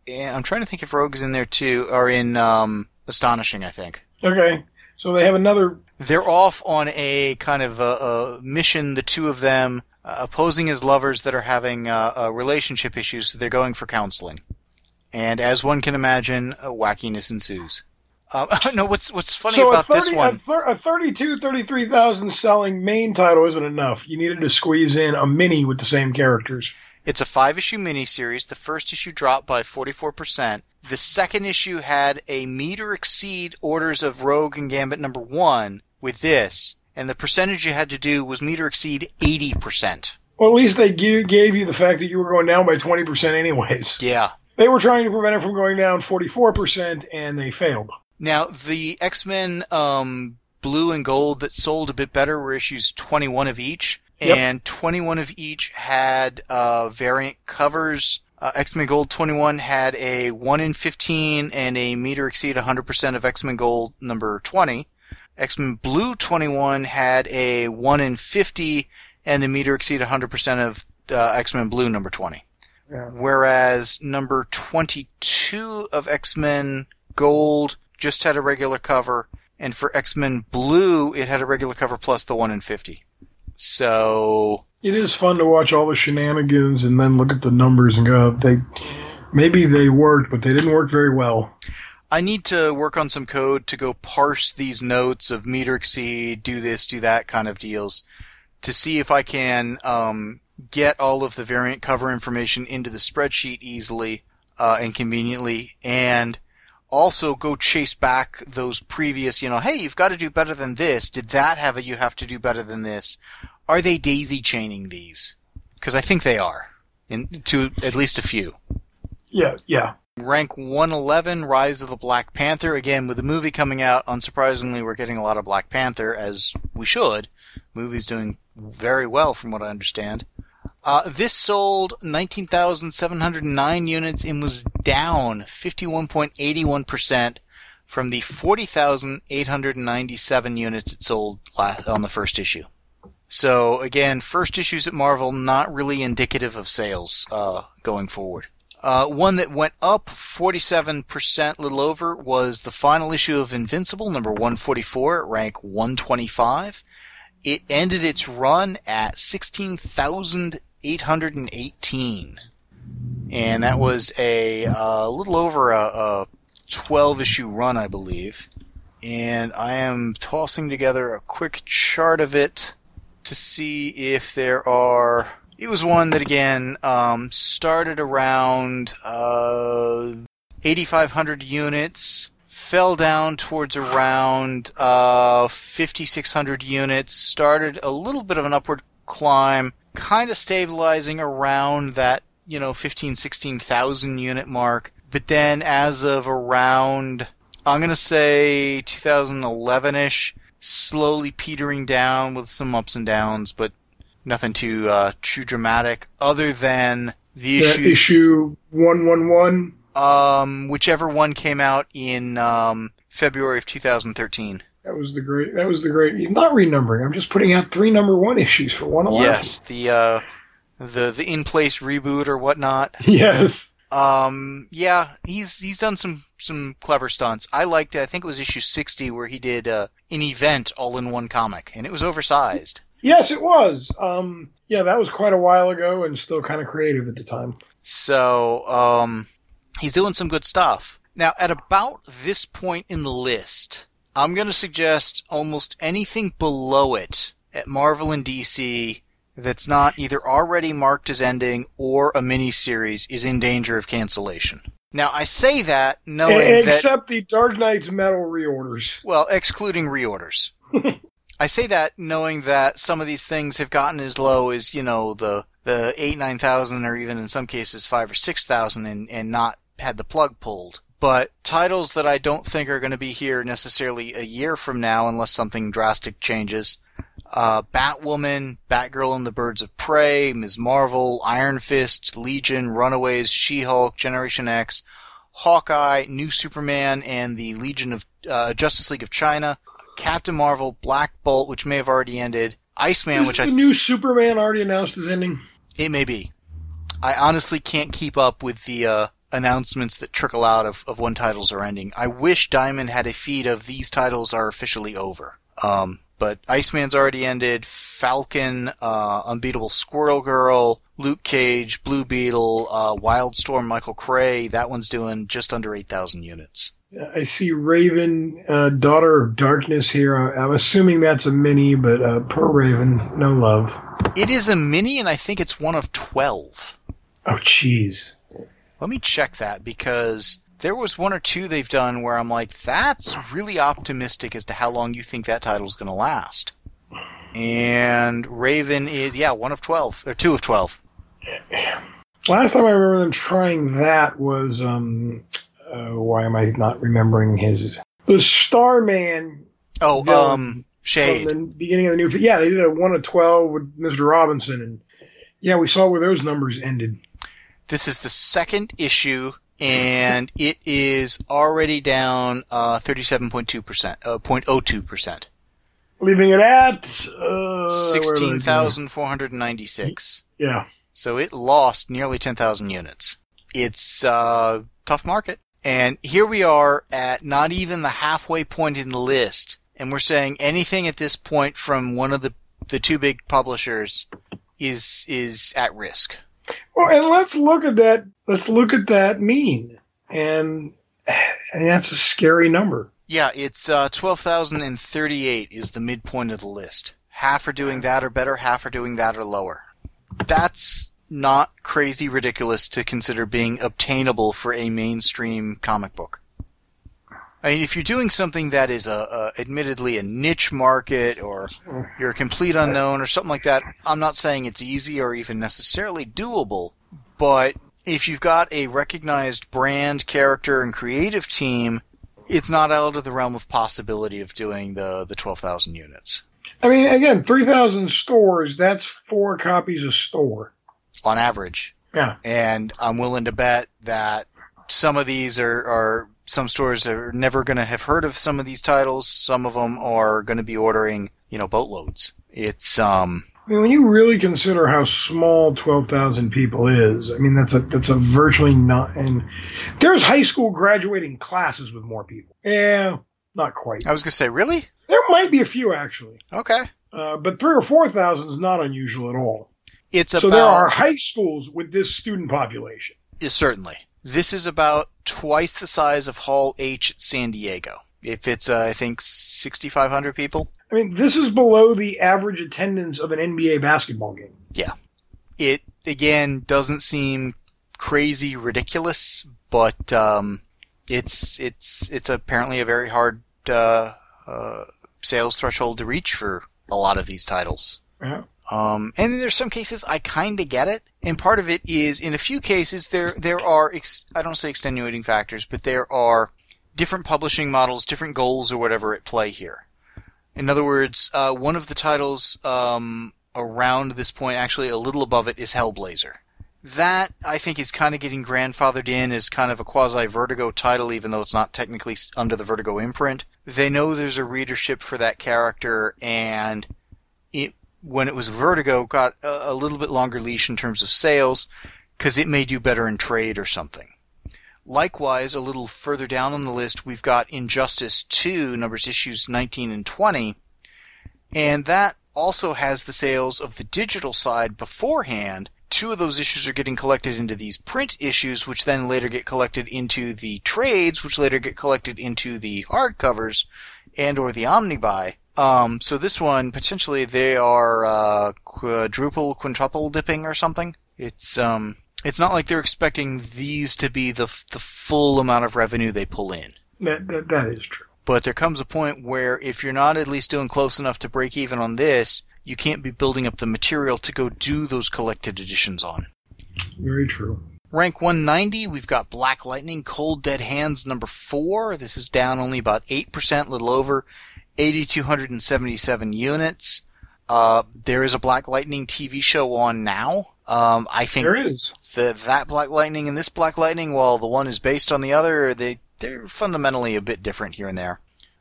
and I'm trying to think if Rogue is in there too, or in um, Astonishing, I think. Okay, so they have another... They're off on a kind of a, a mission, the two of them, uh, posing as lovers that are having uh, uh, relationship issues, so they're going for counseling. And as one can imagine, a wackiness ensues. Uh, no, what's what's funny so about a thirty, this one... A, thir- a thirty-two, thirty-three thousand selling main title isn't enough. You needed to squeeze in a mini with the same characters. It's a five-issue miniseries. The first issue dropped by forty-four percent. The second issue had a meter exceed orders of Rogue and Gambit number one with this, and the percentage you had to do was meter exceed eighty percent. Well, at least they g- gave you the fact that you were going down by twenty percent anyways. Yeah. They were trying to prevent it from going down forty-four percent, and they failed. Now, the X-Men um, Blue and Gold that sold a bit better were issues twenty-one of each, yep. And twenty-one of each had uh, variant covers. Uh, X-Men Gold twenty-one had a one in fifteen and a meter exceed one hundred percent of X-Men Gold number twenty. X-Men Blue twenty-one had a one in fifty and a meter exceed one hundred percent of uh, X-Men Blue number twenty. Yeah. Whereas number twenty-two of X-Men Gold just had a regular cover, and for X-Men Blue, it had a regular cover plus the one in fifty. So... It is fun to watch all the shenanigans and then look at the numbers and go, they maybe they worked, but they didn't work very well. I need to work on some code to go parse these notes of meter exceed, do this, do that kind of deals, to see if I can um, get all of the variant cover information into the spreadsheet easily uh, and conveniently, and also go chase back those previous, you know, hey, you've got to do better than this. Did that have a you have to do better than this? Are they daisy chaining these? Because I think they are, in, to at least a few. Yeah, yeah. Rank one eleven, Rise of the Black Panther. Again, with the movie coming out, unsurprisingly, we're getting a lot of Black Panther, as we should. The movie's doing very well, from what I understand. Uh, this sold nineteen thousand seven hundred nine units and was down fifty-one point eight one percent from the forty thousand eight hundred ninety-seven units it sold on the first issue. So, again, first issues at Marvel, not really indicative of sales uh, going forward. Uh, one that went up forty-seven percent, little over, was the final issue of Invincible, number one forty-four, at rank one twenty-five. It ended its run at sixteen thousand eight hundred eighteen. And that was a uh, little over a, a twelve-issue run, I believe. And I am tossing together a quick chart of it to see if there are... It was one that, again, um, started around uh, eighty-five hundred units, fell down towards around uh, fifty-six hundred units, started a little bit of an upward climb, kind of stabilizing around that, you know, fifteen, sixteen thousand unit mark. But then as of around, I'm going to say two thousand eleven-ish, slowly petering down with some ups and downs, but nothing too uh, too dramatic, other than the that issue... issue one eleven? Um, whichever one came out in um, February of two thousand thirteen. That was the great. That was the great. Not renumbering. I'm just putting out three number one issues for one eleven. Yes, the uh, the the in place reboot or whatnot. Yes. Um. Yeah, he's he's done some some clever stunts. I liked it. I think it was issue sixty where he did uh, an event all in one comic, and it was oversized. Yes, it was. Um. Yeah, that was quite a while ago, and still kind of creative at the time. So, um, he's doing some good stuff. Now, at about this point in the list, I'm going to suggest almost anything below it at Marvel and D C that's not either already marked as ending or a miniseries is in danger of cancellation. Now, I say that knowing Except that... Except the Dark Knight's Metal reorders. Well, excluding reorders. I say that knowing that some of these things have gotten as low as, you know, the the eight, nine thousand, or even in some cases five or six thousand, and and not had the plug pulled. But titles that I don't think are going to be here necessarily a year from now, unless something drastic changes: uh, Batwoman, Batgirl and the Birds of Prey, Miz Marvel, Iron Fist, Legion, Runaways, She-Hulk, Generation X, Hawkeye, New Superman, and the Legion of uh, Justice League of China. Captain Marvel, Black Bolt, which may have already ended, Iceman, Is which the I... Th- new Superman already announced is ending? It may be. I honestly can't keep up with the uh, announcements that trickle out of, of when titles are ending. I wish Diamond had a feed of these titles are officially over. Um, but Iceman's already ended, Falcon, uh, Unbeatable Squirrel Girl, Luke Cage, Blue Beetle, uh, Wildstorm, Michael Cray, that one's doing just under eight thousand units. I see Raven, uh, Daughter of Darkness here. I'm assuming that's a mini, but uh, per Raven, no love. It is a mini, and I think it's one of twelve. Oh, jeez. Let me check that, because there was one or two they've done where I'm like, that's really optimistic as to how long you think that title's going to last. And Raven is, yeah, one of twelve, or two of twelve. Last time I remember them trying that was, um, uh, why am I not remembering his? The Starman. Oh, villain um, Shade. From the beginning of the new, yeah, they did a one of twelve with Mister Robinson, and yeah, we saw where those numbers ended. This is the second issue, and it is already down uh, thirty-seven point two percent, uh, zero point zero two percent. Leaving it at uh, sixteen thousand four hundred ninety-six. Yeah. So it lost nearly ten thousand units. It's a uh, tough market. And here we are at not even the halfway point in the list, and we're saying anything at this point from one of the, the two big publishers is is at risk. Well, and let's look at that. Let's look at that mean, and, and that's a scary number. Yeah, it's uh, twelve thousand thirty-eight is the midpoint of the list. Half are doing that or better, half are doing that or lower. That's not crazy ridiculous to consider being obtainable for a mainstream comic book. I mean, if you're doing something that is a, a admittedly a niche market, or you're a complete unknown or something like that, I'm not saying it's easy or even necessarily doable, but if you've got a recognized brand, character, and creative team, it's not out of the realm of possibility of doing the, the twelve thousand units. I mean, again, three thousand stores, that's four copies a store. On average. Yeah. And I'm willing to bet that some of these are, are some stores are never going to have heard of some of these titles. Some of them are going to be ordering, you know, boatloads. It's, um... I mean, when you really consider how small twelve thousand people is, I mean, that's a that's a virtually not... And there's high school graduating classes with more people. Yeah, not quite. I was going to say, really? There might be a few, actually. Okay. Uh, but three or four thousand is not unusual at all. It's so about... there are high schools with this student population. Yeah, certainly. This is about twice the size of Hall H at San Diego. If it's, uh, I think, sixty-five hundred people. I mean, this is below the average attendance of an N B A basketball game. Yeah. It, again, doesn't seem crazy ridiculous, but um, it's it's it's apparently a very hard uh, uh, sales threshold to reach for a lot of these titles. Yeah. Um, and then there's some cases I kind of get it, and part of it is, in a few cases, there there are, ex- I don't say extenuating factors, but there are different publishing models, different goals or whatever at play here. In other words, uh, one of the titles um, around this point, actually a little above it, is Hellblazer. That, I think, is kind of getting grandfathered in as kind of a quasi-Vertigo title, even though it's not technically under the Vertigo imprint. They know there's a readership for that character, and it, when it was Vertigo, got a, a little bit longer leash in terms of sales, because it may do better in trade or something. Likewise, a little further down on the list, we've got Injustice two, numbers issues nineteen and twenty, and that also has the sales of the digital side beforehand. Two of those issues are getting collected into these print issues, which then later get collected into the trades, which later get collected into the hardcovers and or the omnibuy. Um, so this one, potentially, they are uh, quadruple, quintuple dipping or something. It's um, it's not like they're expecting these to be the the full amount of revenue they pull in. That that, that is true. But there comes a point where if you're not at least doing close enough to break even on this, you can't be building up the material to go do those collected editions on. Very true. Rank one ninety, we've got Black Lightning, Cold Dead Hands number four. This is down only about eight percent, little over, eight thousand two hundred seventy-seven units. Uh, there is a Black Lightning T V show on now. Um, I think there is. The, that Black Lightning and this Black Lightning, while the one is based on the other, they, they're fundamentally a bit different here and there.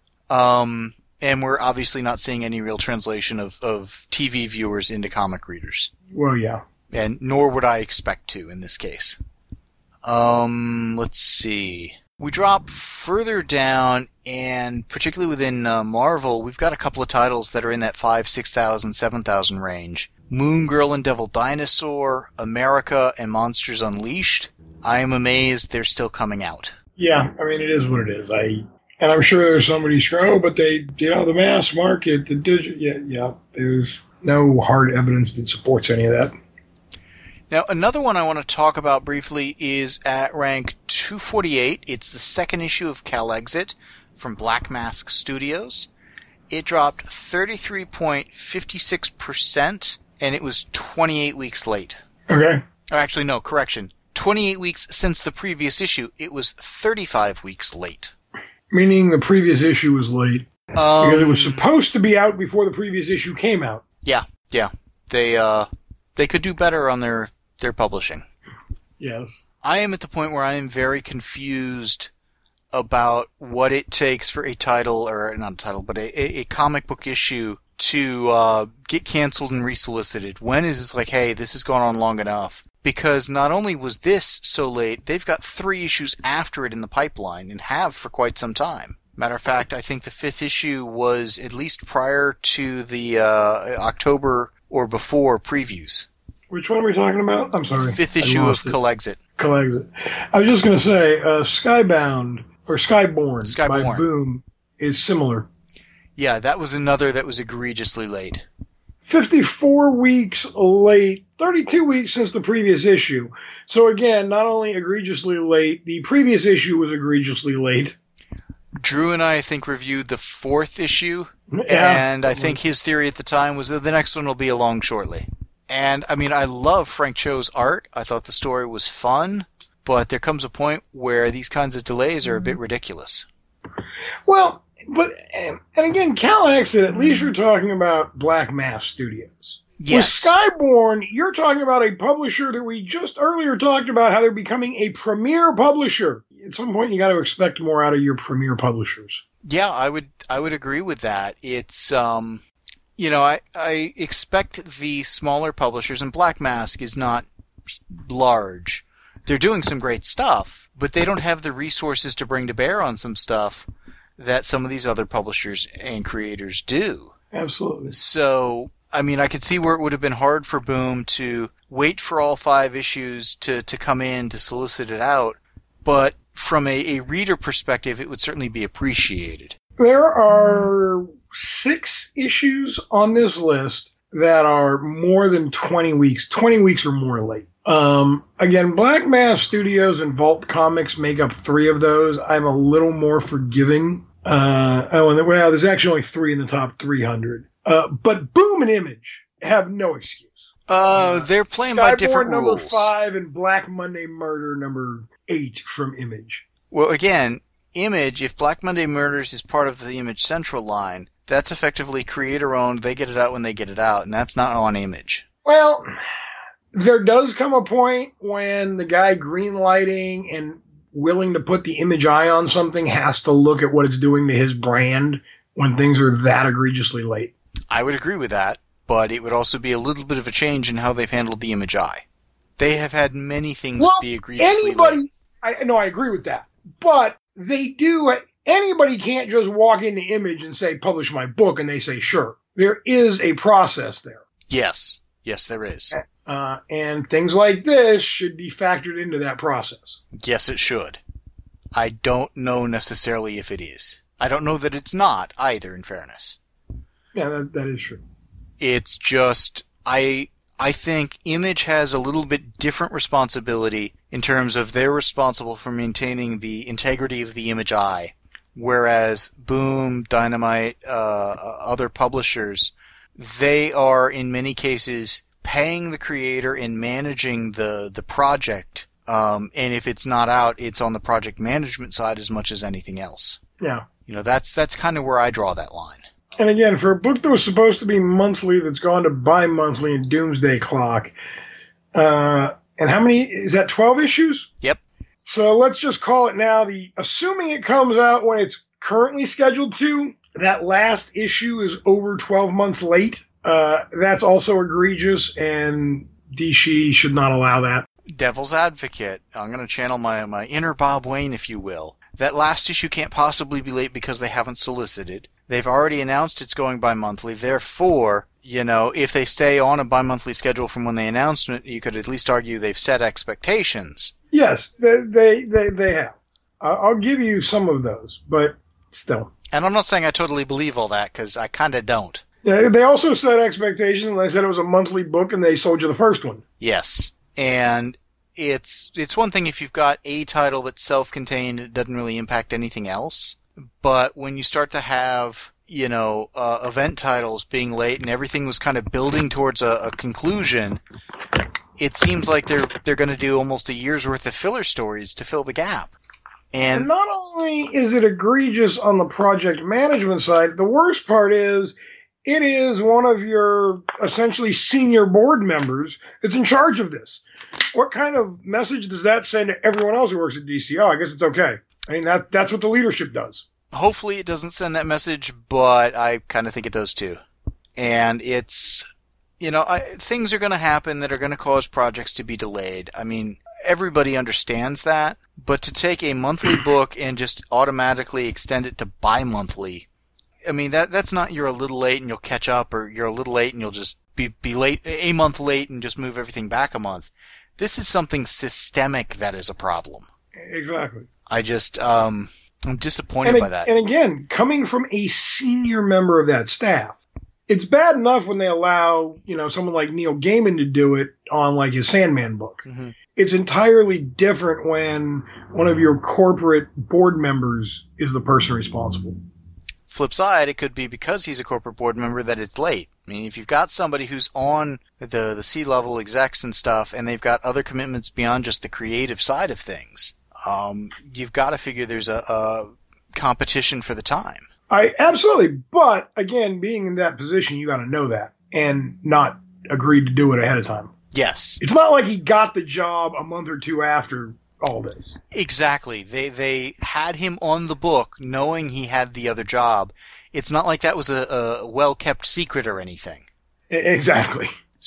Um... And we're obviously not seeing any real translation of, of T V viewers into comic readers. Well, yeah. And nor would I expect to in this case. Um, let's see. We drop further down, and particularly within uh, Marvel, we've got a couple of titles that are in that five, six thousand, seven thousand range. Moon Girl and Devil Dinosaur, America, and Monsters Unleashed. I am amazed they're still coming out. Yeah, I mean, it is what it is. I And I'm sure there's somebody screaming, oh, but they, you know, the mass market, the digital, yeah, yeah, there's no hard evidence that supports any of that. Now, another one I want to talk about briefly is at rank two forty-eight. It's the second issue of Calexit from Black Mask Studios. It dropped thirty-three point five six percent, and it was twenty-eight weeks late. Okay. Or actually, no, correction. twenty-eight weeks since the previous issue. It was thirty-five weeks late. Meaning the previous issue was late. Um, because it was supposed to be out before the previous issue came out. Yeah, yeah. They, uh, they could do better on their... their publishing. Yes. I am at the point where I am very confused about what it takes for a title, or not a title, but a, a comic book issue to uh, get canceled and resolicited. When is this like, hey, this has gone on long enough? Because not only was this so late, they've got three issues after it in the pipeline, and have for quite some time. Matter of fact, I think the fifth issue was at least prior to the uh, October or before previews. Which one are we talking about? I'm sorry. Fifth issue of Calexit. Calexit. I was just going to say, uh, Skybound, or Skyborn, Skyborn by Boom, is similar. Yeah, that was another that was egregiously late. fifty-four weeks late, thirty-two weeks since the previous issue. So again, not only egregiously late, the previous issue was egregiously late. Drew and I, I think, reviewed the fourth issue, yeah. and I think his theory at the time was that the next one will be along shortly. And, I mean, I love Frank Cho's art. I thought the story was fun, but there comes a point where these kinds of delays are a bit ridiculous. Well, but, and again, Calexit, at least you're talking about Black Mask Studios. Yes. With Skyborn, you're talking about a publisher that we just earlier talked about how they're becoming a premier publisher. At some point, you got to expect more out of your premier publishers. Yeah, I would, I would agree with that. It's, um... You know, I, I expect the smaller publishers, and Black Mask is not large. They're doing some great stuff, but they don't have the resources to bring to bear on some stuff that some of these other publishers and creators do. Absolutely. So, I mean, I could see where it would have been hard for Boom to wait for all five issues to, to come in to solicit it out, but from a, a reader perspective, it would certainly be appreciated. There are six issues on this list that are more than twenty weeks, twenty weeks or more late. Um, again, Black Mask Studios and Vault Comics make up three of those. I'm a little more forgiving. Uh, oh, and well, there's actually only three in the top three hundred. Uh, but Boom and Image have no excuse. Uh, they're playing by different Skyborn number rules. five and Black Monday Murder number eight from Image. Well, again, Image, if Black Monday Murders is part of the Image Central line, that's effectively creator-owned. They get it out when they get it out, and that's not on Image. Well, there does come a point when the guy greenlighting and willing to put the Image eye on something has to look at what it's doing to his brand when things are that egregiously late. I would agree with that, but it would also be a little bit of a change in how they've handled the Image eye. They have had many things well, be egregiously anybody, late. I, no, I agree with that. But they do... Anybody can't just walk into Image and say, publish my book, and they say, sure. There is a process there. Yes. Yes, there is. Uh, and things like this should be factored into that process. Yes, it should. I don't know necessarily if it is. I don't know that it's not, either, in fairness. Yeah, that, that is true. It's just, I... I think Image has a little bit different responsibility in terms of they're responsible for maintaining the integrity of the Image eye, whereas Boom, Dynamite, uh, other publishers, they are in many cases paying the creator and managing the, the project, um, and if it's not out, it's on the project management side as much as anything else. Yeah. You know, that's that's kind of where I draw that line. And again, for a book that was supposed to be monthly that's gone to bi-monthly in Doomsday Clock, uh, and how many, is that twelve issues? Yep. So let's just call it now the, assuming it comes out when it's currently scheduled to, that last issue is over twelve months late. Uh, that's also egregious, and D C should not allow that. devil's advocate, I'm going to channel my, my inner Bob Wayne, if you will. That last issue can't possibly be late because they haven't solicited. They've already announced it's going bi-monthly. Therefore, you know, if they stay on a bi-monthly schedule from when they announced it, you could at least argue they've set expectations. Yes, they they, they, they have. I'll give you some of those, but still. And I'm not saying I totally believe all that, because I kind of don't. Yeah, they also set expectations, and they said it was a monthly book, and they sold you the first one. Yes, and it's it's one thing if you've got a title that's self-contained, it doesn't really impact anything else. But when you start to have, you know, uh, event titles being late and everything was kind of building towards a, a conclusion, it seems like they're they're going to do almost a year's worth of filler stories to fill the gap. And, and not only is it egregious on the project management side, the worst part is it is one of your essentially senior board members that's in charge of this. What kind of message does that send to everyone else who works at D C? Oh, I guess it's okay. I mean, that that's what the leadership does. Hopefully it doesn't send that message, but I kind of think it does too. And it's, you know, I, things are going to happen that are going to cause projects to be delayed. I mean, everybody understands that, but to take a monthly book and just automatically extend it to bi-monthly, I mean, that that's not you're a little late and you'll catch up, or you're a little late and you'll just be, be late, a month late and just move everything back a month. This is something systemic that is a problem. Exactly. I just, um, I'm disappointed and, by that. And again, coming from a senior member of that staff, it's bad enough when they allow, you know, someone like Neil Gaiman to do it on like his Sandman book. Mm-hmm. It's entirely different when one of your corporate board members is the person responsible. Flip side, it could be because he's a corporate board member that it's late. I mean, if you've got somebody who's on the the C-level execs and stuff, and they've got other commitments beyond just the creative side of things, um, you've got to figure there's a, a competition for the time. I absolutely, but again, being in that position, you got to know that and not agree to do it ahead of time. Yes, it's not like he got the job a month or two after all this. Exactly. They they had him on the book knowing he had the other job. It's not like that was a, a well-kept secret or anything. Exactly.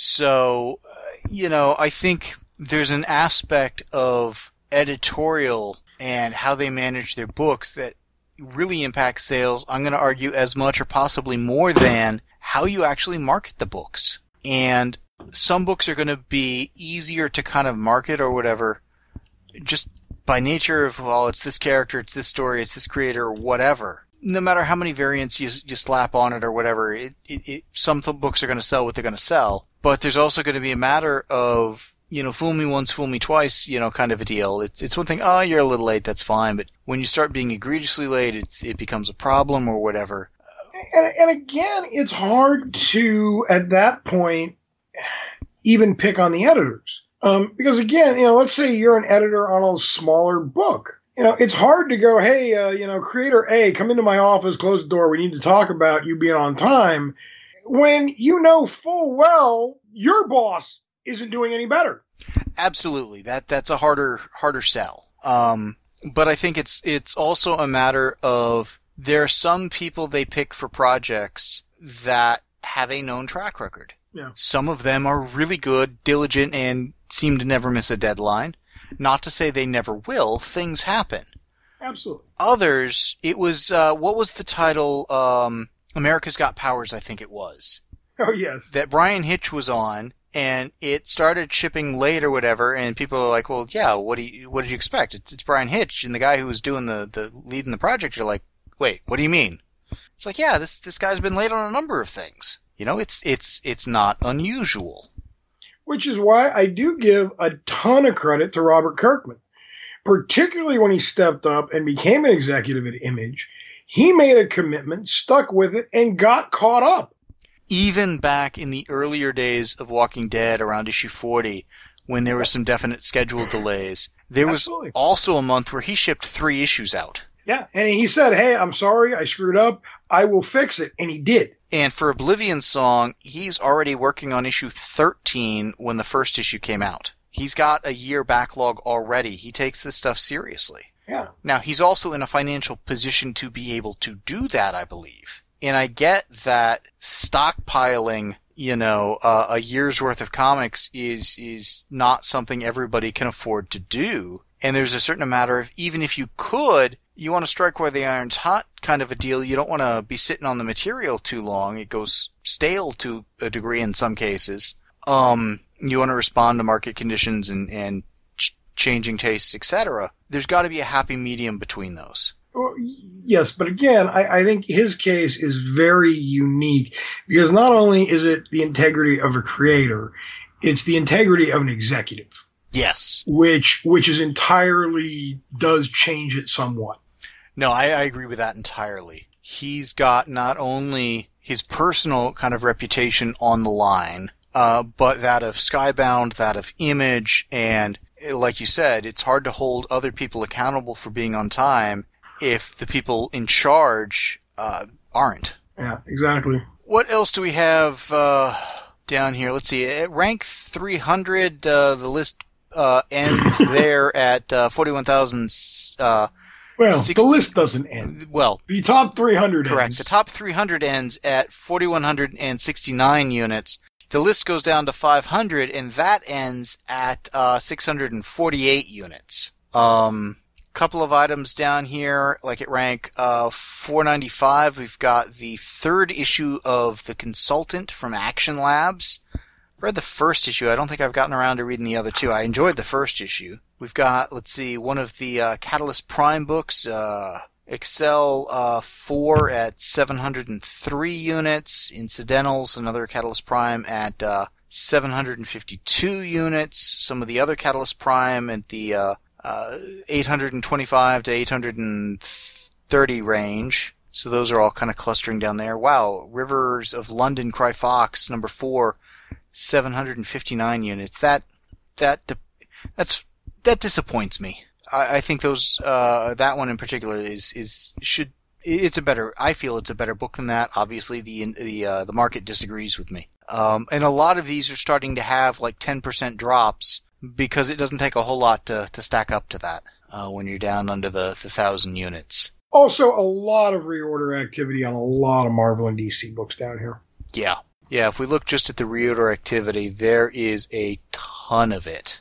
So, uh, you know, I think there's an aspect of editorial and how they manage their books that really impacts sales. I'm going to argue as much or possibly more than how you actually market the books. And some books are going to be easier to kind of market or whatever, just by nature of, well, it's this character, it's this story, it's this creator, or whatever. No matter how many variants you you slap on it or whatever, it, it, it some th- books are going to sell what they're going to sell. But there's also going to be a matter of, you know, fool me once, fool me twice, you know, kind of a deal. It's it's one thing, oh, you're a little late, that's fine. But when you start being egregiously late, it's, it becomes a problem or whatever. And, and again, it's hard to, at that point, even pick on the editors. Um, because again, you know, let's say you're an editor on a smaller book. You know, it's hard to go, hey, uh, you know, creator A, come into my office, close the door. We need to talk about you being on time. When you know full well your boss isn't doing any better. Absolutely, that that's a harder harder sell. Um, but I think it's it's also a matter of there are some people they pick for projects that have a known track record. Yeah. Some of them are really good, diligent, and seem to never miss a deadline. Not to say they never will. Things happen. Absolutely. Others, it was, uh, what was the title? Um, America's Got Powers, I think it was. Oh, yes. That Brian Hitch was on, and it started shipping late or whatever, and people are like, well, yeah, what do you, what did you expect? It's, it's Brian Hitch, and the guy who was doing the, the lead in the project, you're like, wait, what do you mean? It's like, yeah, this, this guy's been late on a number of things. You know, it's, it's, it's not unusual. Which is why I do give a ton of credit to Robert Kirkman, particularly when he stepped up and became an executive at Image. He made a commitment, stuck with it, and got caught up. Even back in the earlier days of Walking Dead, around issue forty, when there were some definite schedule delays, there Absolutely. was also a month where he shipped three issues out. Yeah, and he said, hey, I'm sorry, I screwed up, I will fix it, and he did. And for Oblivion Song, he's already working on issue thirteen when the first issue came out. He's got a year backlog already. He takes this stuff seriously. Yeah. Now, he's also in a financial position to be able to do that, I believe. And I get that stockpiling you know, uh, a year's worth of comics is is not something everybody can afford to do. And there's a certain amount of, even if you could, you want to strike where the iron's hot kind of a deal. You don't want to be sitting on the material too long. It goes stale to a degree in some cases. Um, you want to respond to market conditions and, and ch- changing tastes, et cetera. There's got to be a happy medium between those. Well, yes, but again, I, I think his case is very unique because not only is it the integrity of a creator, it's the integrity of an executive. Yes. Which which is entirely does change it somewhat. No, I, I agree with that entirely. He's got not only his personal kind of reputation on the line, uh, but that of Skybound, that of Image, and like you said, it's hard to hold other people accountable for being on time if the people in charge uh, aren't. Yeah, exactly. What else do we have uh, down here? Let's see. At rank three hundred, uh, the list uh, ends there at uh, forty-one thousand. Uh, well, sixty the list doesn't end. Well, the top three hundred correct. Ends. The top three hundred ends at four thousand one hundred sixty-nine units. The list goes down to five hundred, and that ends at uh, six hundred forty-eight units. Um... Couple of items down here, like at rank uh, four ninety-five, we've got the third issue of The Consultant from Action Labs. I read the first issue. I don't think I've gotten around to reading the other two. I enjoyed the first issue. We've got, let's see, one of the uh, Catalyst Prime books, uh, Excel uh, four at seven hundred three units, Incidentals, another Catalyst Prime at uh, seven hundred fifty-two units, some of the other Catalyst Prime at the uh, Uh, eight hundred twenty-five to eight hundred thirty range. So those are all kind of clustering down there. Wow. Rivers of London Cry Fox, number four, seven hundred fifty-nine units. That, that, that's, that disappoints me. I, I think those, uh, that one in particular is, is, should, it's a better, I feel it's a better book than that. Obviously the, the, uh, the market disagrees with me. Um, and a lot of these are starting to have like ten percent drops, because it doesn't take a whole lot to, to stack up to that uh, when you're down under the, the thousand units. Also, a lot of reorder activity on a lot of Marvel and D C books down here. Yeah. Yeah, if we look just at the reorder activity, there is a ton of it.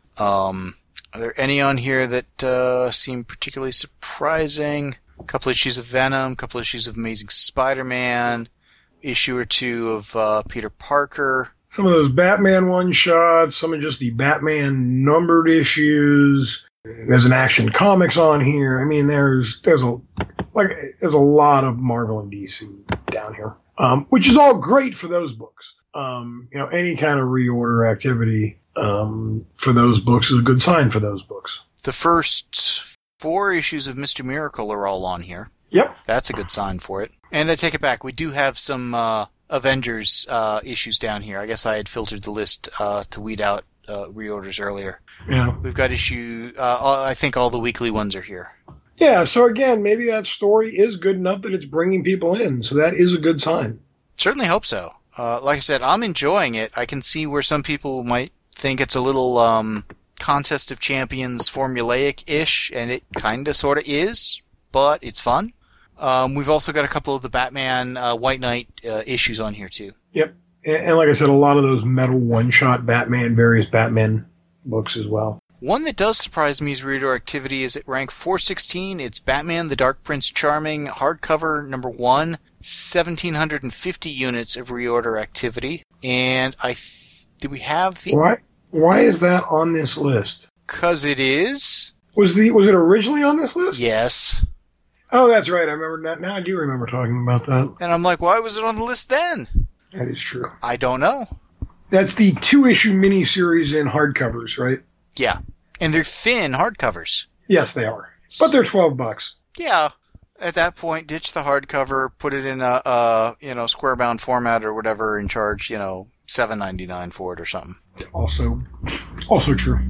Um, are there any on here that uh, seem particularly surprising? A couple issues of Venom, a couple issues of Amazing Spider-Man, issue or two of uh, Peter Parker. Some of those Batman one-shots, some of just the Batman numbered issues. There's an Action Comics on here. I mean, there's there's a like there's a lot of Marvel and D C down here, um, which is all great for those books. Um, you know, any kind of reorder activity um, for those books is a good sign for those books. The first four issues of Mister Miracle are all on here. Yep, that's a good sign for it. And I take it back. We do have some Uh, Avengers uh, issues down here. I guess I had filtered the list uh, to weed out uh, reorders earlier. Yeah. We've got issue, uh, I think all the weekly ones are here. Yeah, so again, maybe that story is good enough that it's bringing people in, so that is a good sign. Certainly hope so. Uh, like I said, I'm enjoying it. I can see where some people might think it's a little um, Contest of Champions formulaic-ish, and it kind of sort of is, but it's fun. Um, we've also got a couple of the Batman uh, White Knight uh, issues on here, too. Yep. And, and like I said, a lot of those metal one-shot Batman, various Batman books as well. One that does surprise me is reader activity is at rank four sixteen. It's Batman the Dark Prince Charming, hardcover number one, one thousand seven hundred fifty units of reorder activity. And I th- do we have the... Why, why is that on this list? Because it is... Was the was it originally on this list? Yes. Oh, that's right. I remember that. Now I do remember talking about that. And I'm like, why was it on the list then? That is true. I don't know. That's the two-issue miniseries in hardcovers, right? Yeah. And they're thin hardcovers. Yes, they are. But they're twelve bucks. Yeah. At that point, ditch the hardcover, put it in a, a you know, square-bound format or whatever, and charge, you know, seven ninety-nine for it or something. Also, also true.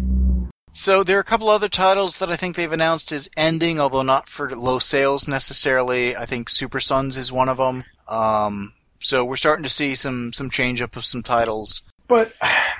So there are a couple other titles that I think they've announced is ending, although not for low sales necessarily. I think Super Sons is one of them. Um, so we're starting to see some, some change up of some titles. But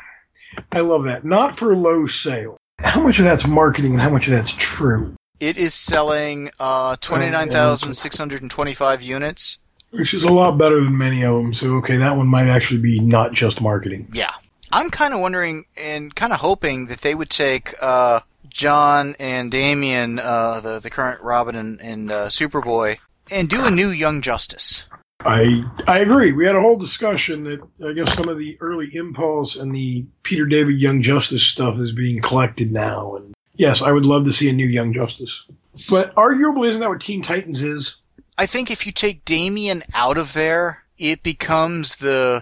I love that. Not for low sale. How much of that's marketing and how much of that's true? It is selling uh, twenty-nine thousand six hundred twenty-five units. Which is a lot better than many of them. So, okay, that one might actually be not just marketing. Yeah. I'm kind of wondering and kind of hoping that they would take uh, John and Damian, uh, the, the current Robin and, and uh, Superboy, and do a new Young Justice. I I agree. We had a whole discussion that I guess some of the early Impulse and the Peter David Young Justice stuff is being collected now. And yes, I would love to see a new Young Justice. But arguably, isn't that what Teen Titans is? I think if you take Damian out of there, it becomes the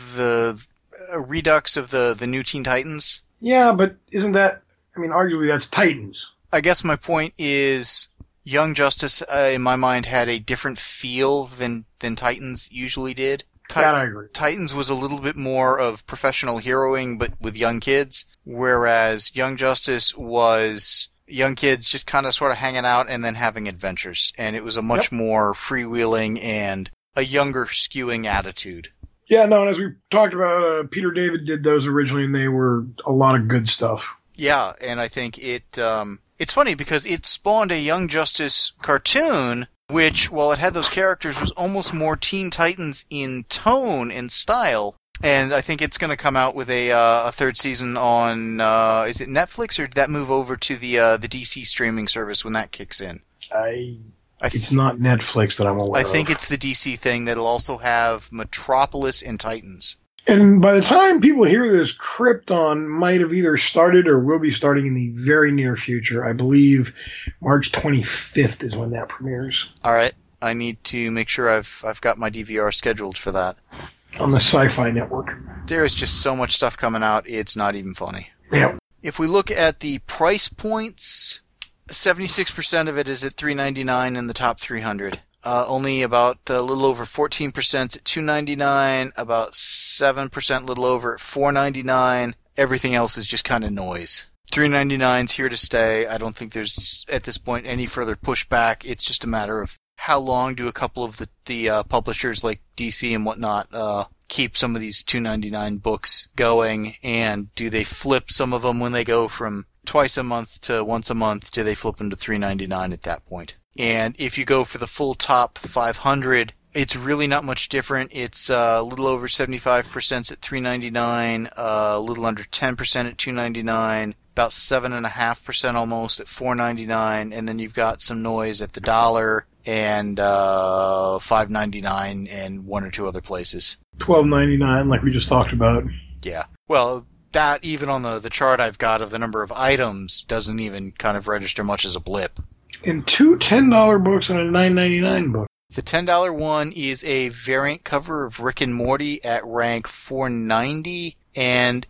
the uh, redux of the, the new Teen Titans. Yeah, but isn't that... I mean, arguably that's Titans. I guess my point is Young Justice, uh, in my mind, had a different feel than, than Titans usually did. Ti- that I agree. Titans was a little bit more of professional heroing, but with young kids, whereas Young Justice was young kids just kind of sort of hanging out and then having adventures. And it was a much yep. more freewheeling and a younger skewing attitude. Yeah, no, and as we talked about, uh, Peter David did those originally, and they were a lot of good stuff. Yeah, and I think it... Um, It's funny because it spawned a Young Justice cartoon, which, while it had those characters, was almost more Teen Titans in tone and style. And I think it's going to come out with a uh, a third season on, uh, is it Netflix, or did that move over to the uh, the D C streaming service when that kicks in? I, I th- it's not Netflix that I'm aware I think of. it's the D C thing that'll also have Metropolis and Titans. And by the time people hear this, Krypton might have either started or will be starting in the very near future. I believe March twenty-fifth is when that premieres. All right. I need to make sure I've I've got my D V R scheduled for that. On the Sci-Fi Network. There is just so much stuff coming out, it's not even funny. Yep. If we look at the price points, seventy-six percent of it is at three ninety-nine in the top three hundred. Uh, only about a little over fourteen percent at two ninety-nine, about seven percent, a little over at four ninety-nine. Everything else is just kind of noise. three ninety-nine is here to stay. I don't think there's, at this point, any further pushback. It's just a matter of how long do a couple of the, the uh, publishers like D C and whatnot uh, keep some of these two ninety-nine books going, and do they flip some of them when they go from twice a month to once a month? Do they flip them to three ninety-nine at that point? And if you go for the full top five hundred, it's really not much different. It's uh, a little over seventy-five percent at three ninety-nine, uh, a little under ten percent at two ninety-nine, about seven point five percent almost at four ninety-nine, and then you've got some noise at the dollar and uh, five ninety-nine and one or two other places. twelve ninety-nine, like we just talked about. Yeah. Well, that, even on the, the chart I've got of the number of items, doesn't even kind of register much as a blip. And two ten dollar books and a nine ninety-nine book. The ten dollar one is a variant cover of Rick and Morty at rank four ninety, and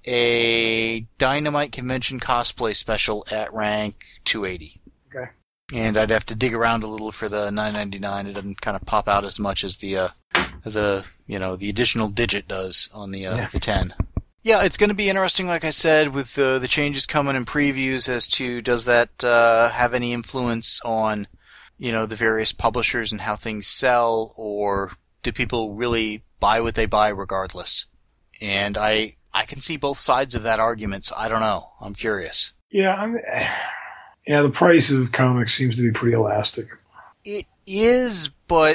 a Dynamite Convention cosplay special at rank two eighty. Okay. And I'd have to dig around a little for the nine ninety-nine. It doesn't kind of pop out as much as the uh, the you know the additional digit does on the uh, yeah. the ten. Yeah, it's going to be interesting, like I said, with uh, the changes coming in previews as to does that uh, have any influence on, you know, the various publishers and how things sell, or do people really buy what they buy regardless? And I I can see both sides of that argument, so I don't know. I'm curious. Yeah, I'm, yeah, the price of comics seems to be pretty elastic. It is, but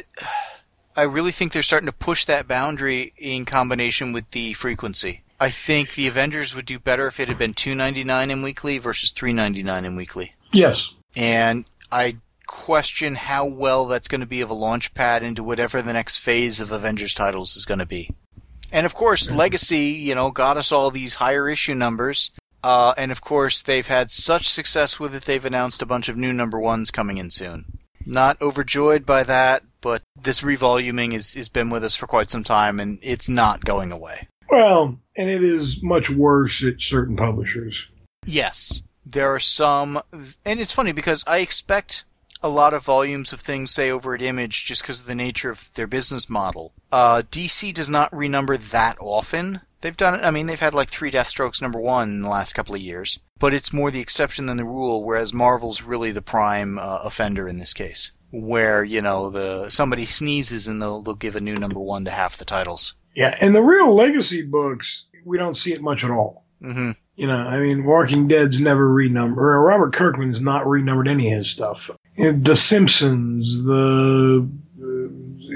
I really think they're starting to push that boundary in combination with the frequency. I think the Avengers would do better if it had been two ninety-nine in weekly versus three ninety-nine in weekly. Yes. And I question how well that's going to be of a launch pad into whatever the next phase of Avengers titles is going to be. And of course, Legacy, you know, got us all these higher issue numbers. Uh, and of course, they've had such success with it, they've announced a bunch of new number ones coming in soon. Not overjoyed by that, but this revoluming is has been with us for quite some time, and it's not going away. Well, and it is much worse at certain publishers. Yes. There are some, and it's funny because I expect a lot of volumes of things, say, over at Image, just because of the nature of their business model. Uh, D C does not renumber that often. They've done it, I mean, they've had like three Deathstrokes number one in the last couple of years. But it's more the exception than the rule, whereas Marvel's really the prime uh, offender in this case. Where, you know, the somebody sneezes and they'll, they'll give a new number one to half the titles. Yeah, and the real Legacy books, we don't see it much at all. Mm-hmm. You know, I mean, Walking Dead's never renumbered. Or Robert Kirkman's not renumbered any of his stuff. And The Simpsons, the uh,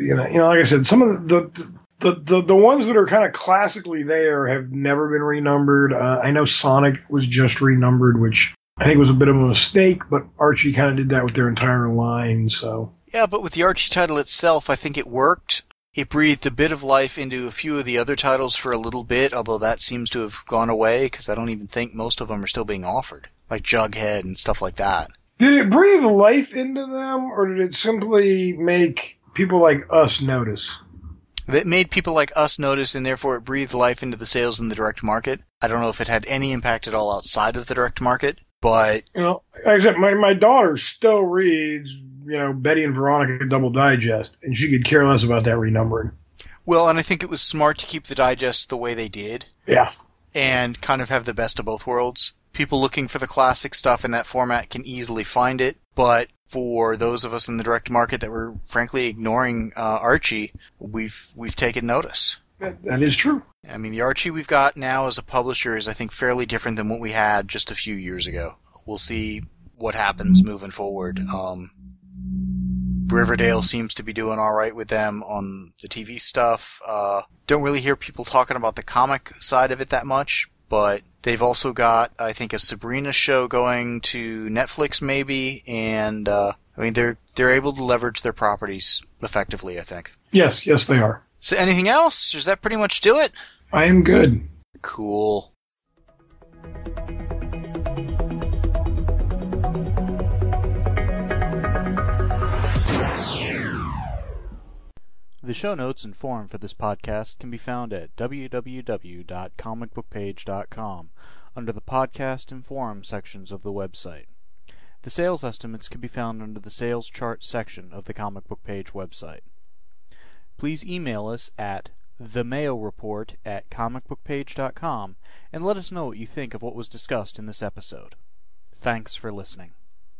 you know, you know, like I said, some of the the the, the, the ones that are kind of classically there have never been renumbered. Uh, I know Sonic was just renumbered, which I think was a bit of a mistake, but Archie kind of did that with their entire line. So yeah, but with the Archie title itself, I think it worked. It breathed a bit of life into a few of the other titles for a little bit, although that seems to have gone away because I don't even think most of them are still being offered, like Jughead and stuff like that. Did it breathe life into them, or did it simply make people like us notice? It made people like us notice, and therefore it breathed life into the sales in the direct market. I don't know if it had any impact at all outside of the direct market, but... You know, like I said, my, my daughter still reads, you know, Betty and Veronica Double Digest, and she could care less about that renumbering. Well, and I think it was smart to keep the digest the way they did. Yeah. And kind of have the best of both worlds. People looking for the classic stuff in that format can easily find it, but for those of us in the direct market that were frankly ignoring uh, Archie, we've we've taken notice. That, that is true. I mean, the Archie we've got now as a publisher is, I think, fairly different than what we had just a few years ago. We'll see what happens moving forward. Um, Riverdale seems to be doing all right with them on the T V stuff. Uh, don't really hear people talking about the comic side of it that much, but they've also got, I think, a Sabrina show going to Netflix maybe, and uh, I mean, they're they're able to leverage their properties effectively, I think. Yes, yes, they are. So anything else? Does that pretty much do it? I am good. Cool. The show notes and forum for this podcast can be found at w w w dot comic book page dot com under the podcast and forum sections of the website. The sales estimates can be found under the sales chart section of the Comic Book Page website. Please email us at the mail report at comic book page dot com and let us know what you think of what was discussed in this episode. Thanks for listening.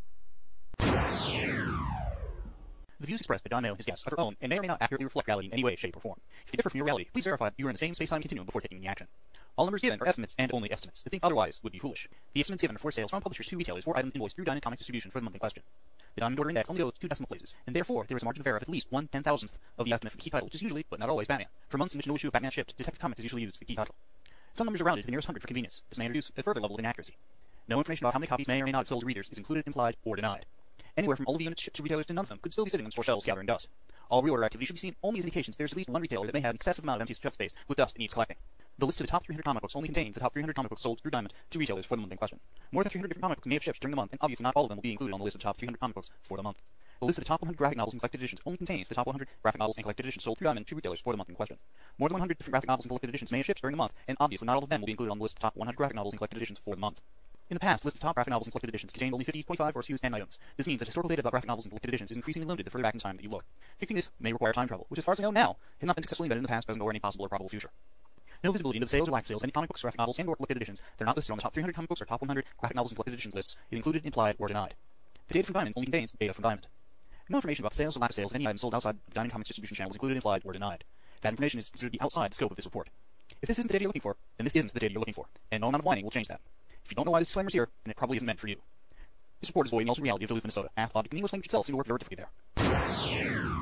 The views expressed by Don Mayo and his guests are their own and may or may not accurately reflect reality in any way, shape, or form. If they differ from your reality, please verify that you are in the same space-time continuum before taking any action. All numbers given are estimates and only estimates. To think otherwise would be foolish. The estimates given are for sales from publishers to retailers for items invoiced through Diamond Comics distribution for the month in question. The Diamond Order Index only goes two decimal places, and therefore there is a margin of error of at least one ten-thousandth of the estimate for the key title, which is usually, but not always, Batman. For months in which no issue of Batman shipped, Detective Comics has usually used the key title. Some numbers are rounded to the nearest hundred for convenience. This may introduce a further level of inaccuracy. No information about how many copies may or may not have sold to readers is included, implied, or denied. Anywhere from all of the units shipped to retailers to none of them could still be sitting on store shelves gathering dust. All reorder activity should be seen only as indications there's at least one retailer that may have an excessive amount of empty shelf space with dust it needs collecting. The list of the top three hundred comic books only contains the top three hundred comic books sold through Diamond to retailers for the month in question. More than three hundred different comic books may have shipped during the month, and obviously not all of them will be included on the list of the top three hundred comic books for the month. The list of the top one hundred graphic novels and collected editions only contains the top one hundred graphic novels and collected editions sold through Diamond to retailers for the month in question. More than one hundred different graphic novels and collected editions may have shipped during the month, and obviously not all of them will be included on the list of the top one hundred graphic novels and collected editions for the month. In the past, the list of top graphic novels and collected editions contained only fifty, twenty-five, or S K Us ten items. This means that historical data about graphic novels and collected editions is increasingly limited the further back in time that you look. Fixing this may require time travel, which as far as I know now, has not been successfully invented in the past, but nor any possible or probable future. No visibility into the sales or lack of sales of any comic books, graphic novels, and or collected editions that are not listed on the top three hundred comic books or top one hundred graphic novels and collected editions lists is included, implied, or denied. The data from Diamond only contains data from Diamond. No information about the sales or lack of sales of any item sold outside the Diamond Comics distribution channel is included, implied, or denied. That information is considered to be outside the scope of this report. If this isn't the data you're looking for, then this isn't the data you're looking for, and no amount of whining will change that. If you don't know why this disclaimer is here, then it probably isn't meant for you. This report is void in the alternate reality of Duluth, Minnesota. Math, logic, and English language itself seem to work very differently there.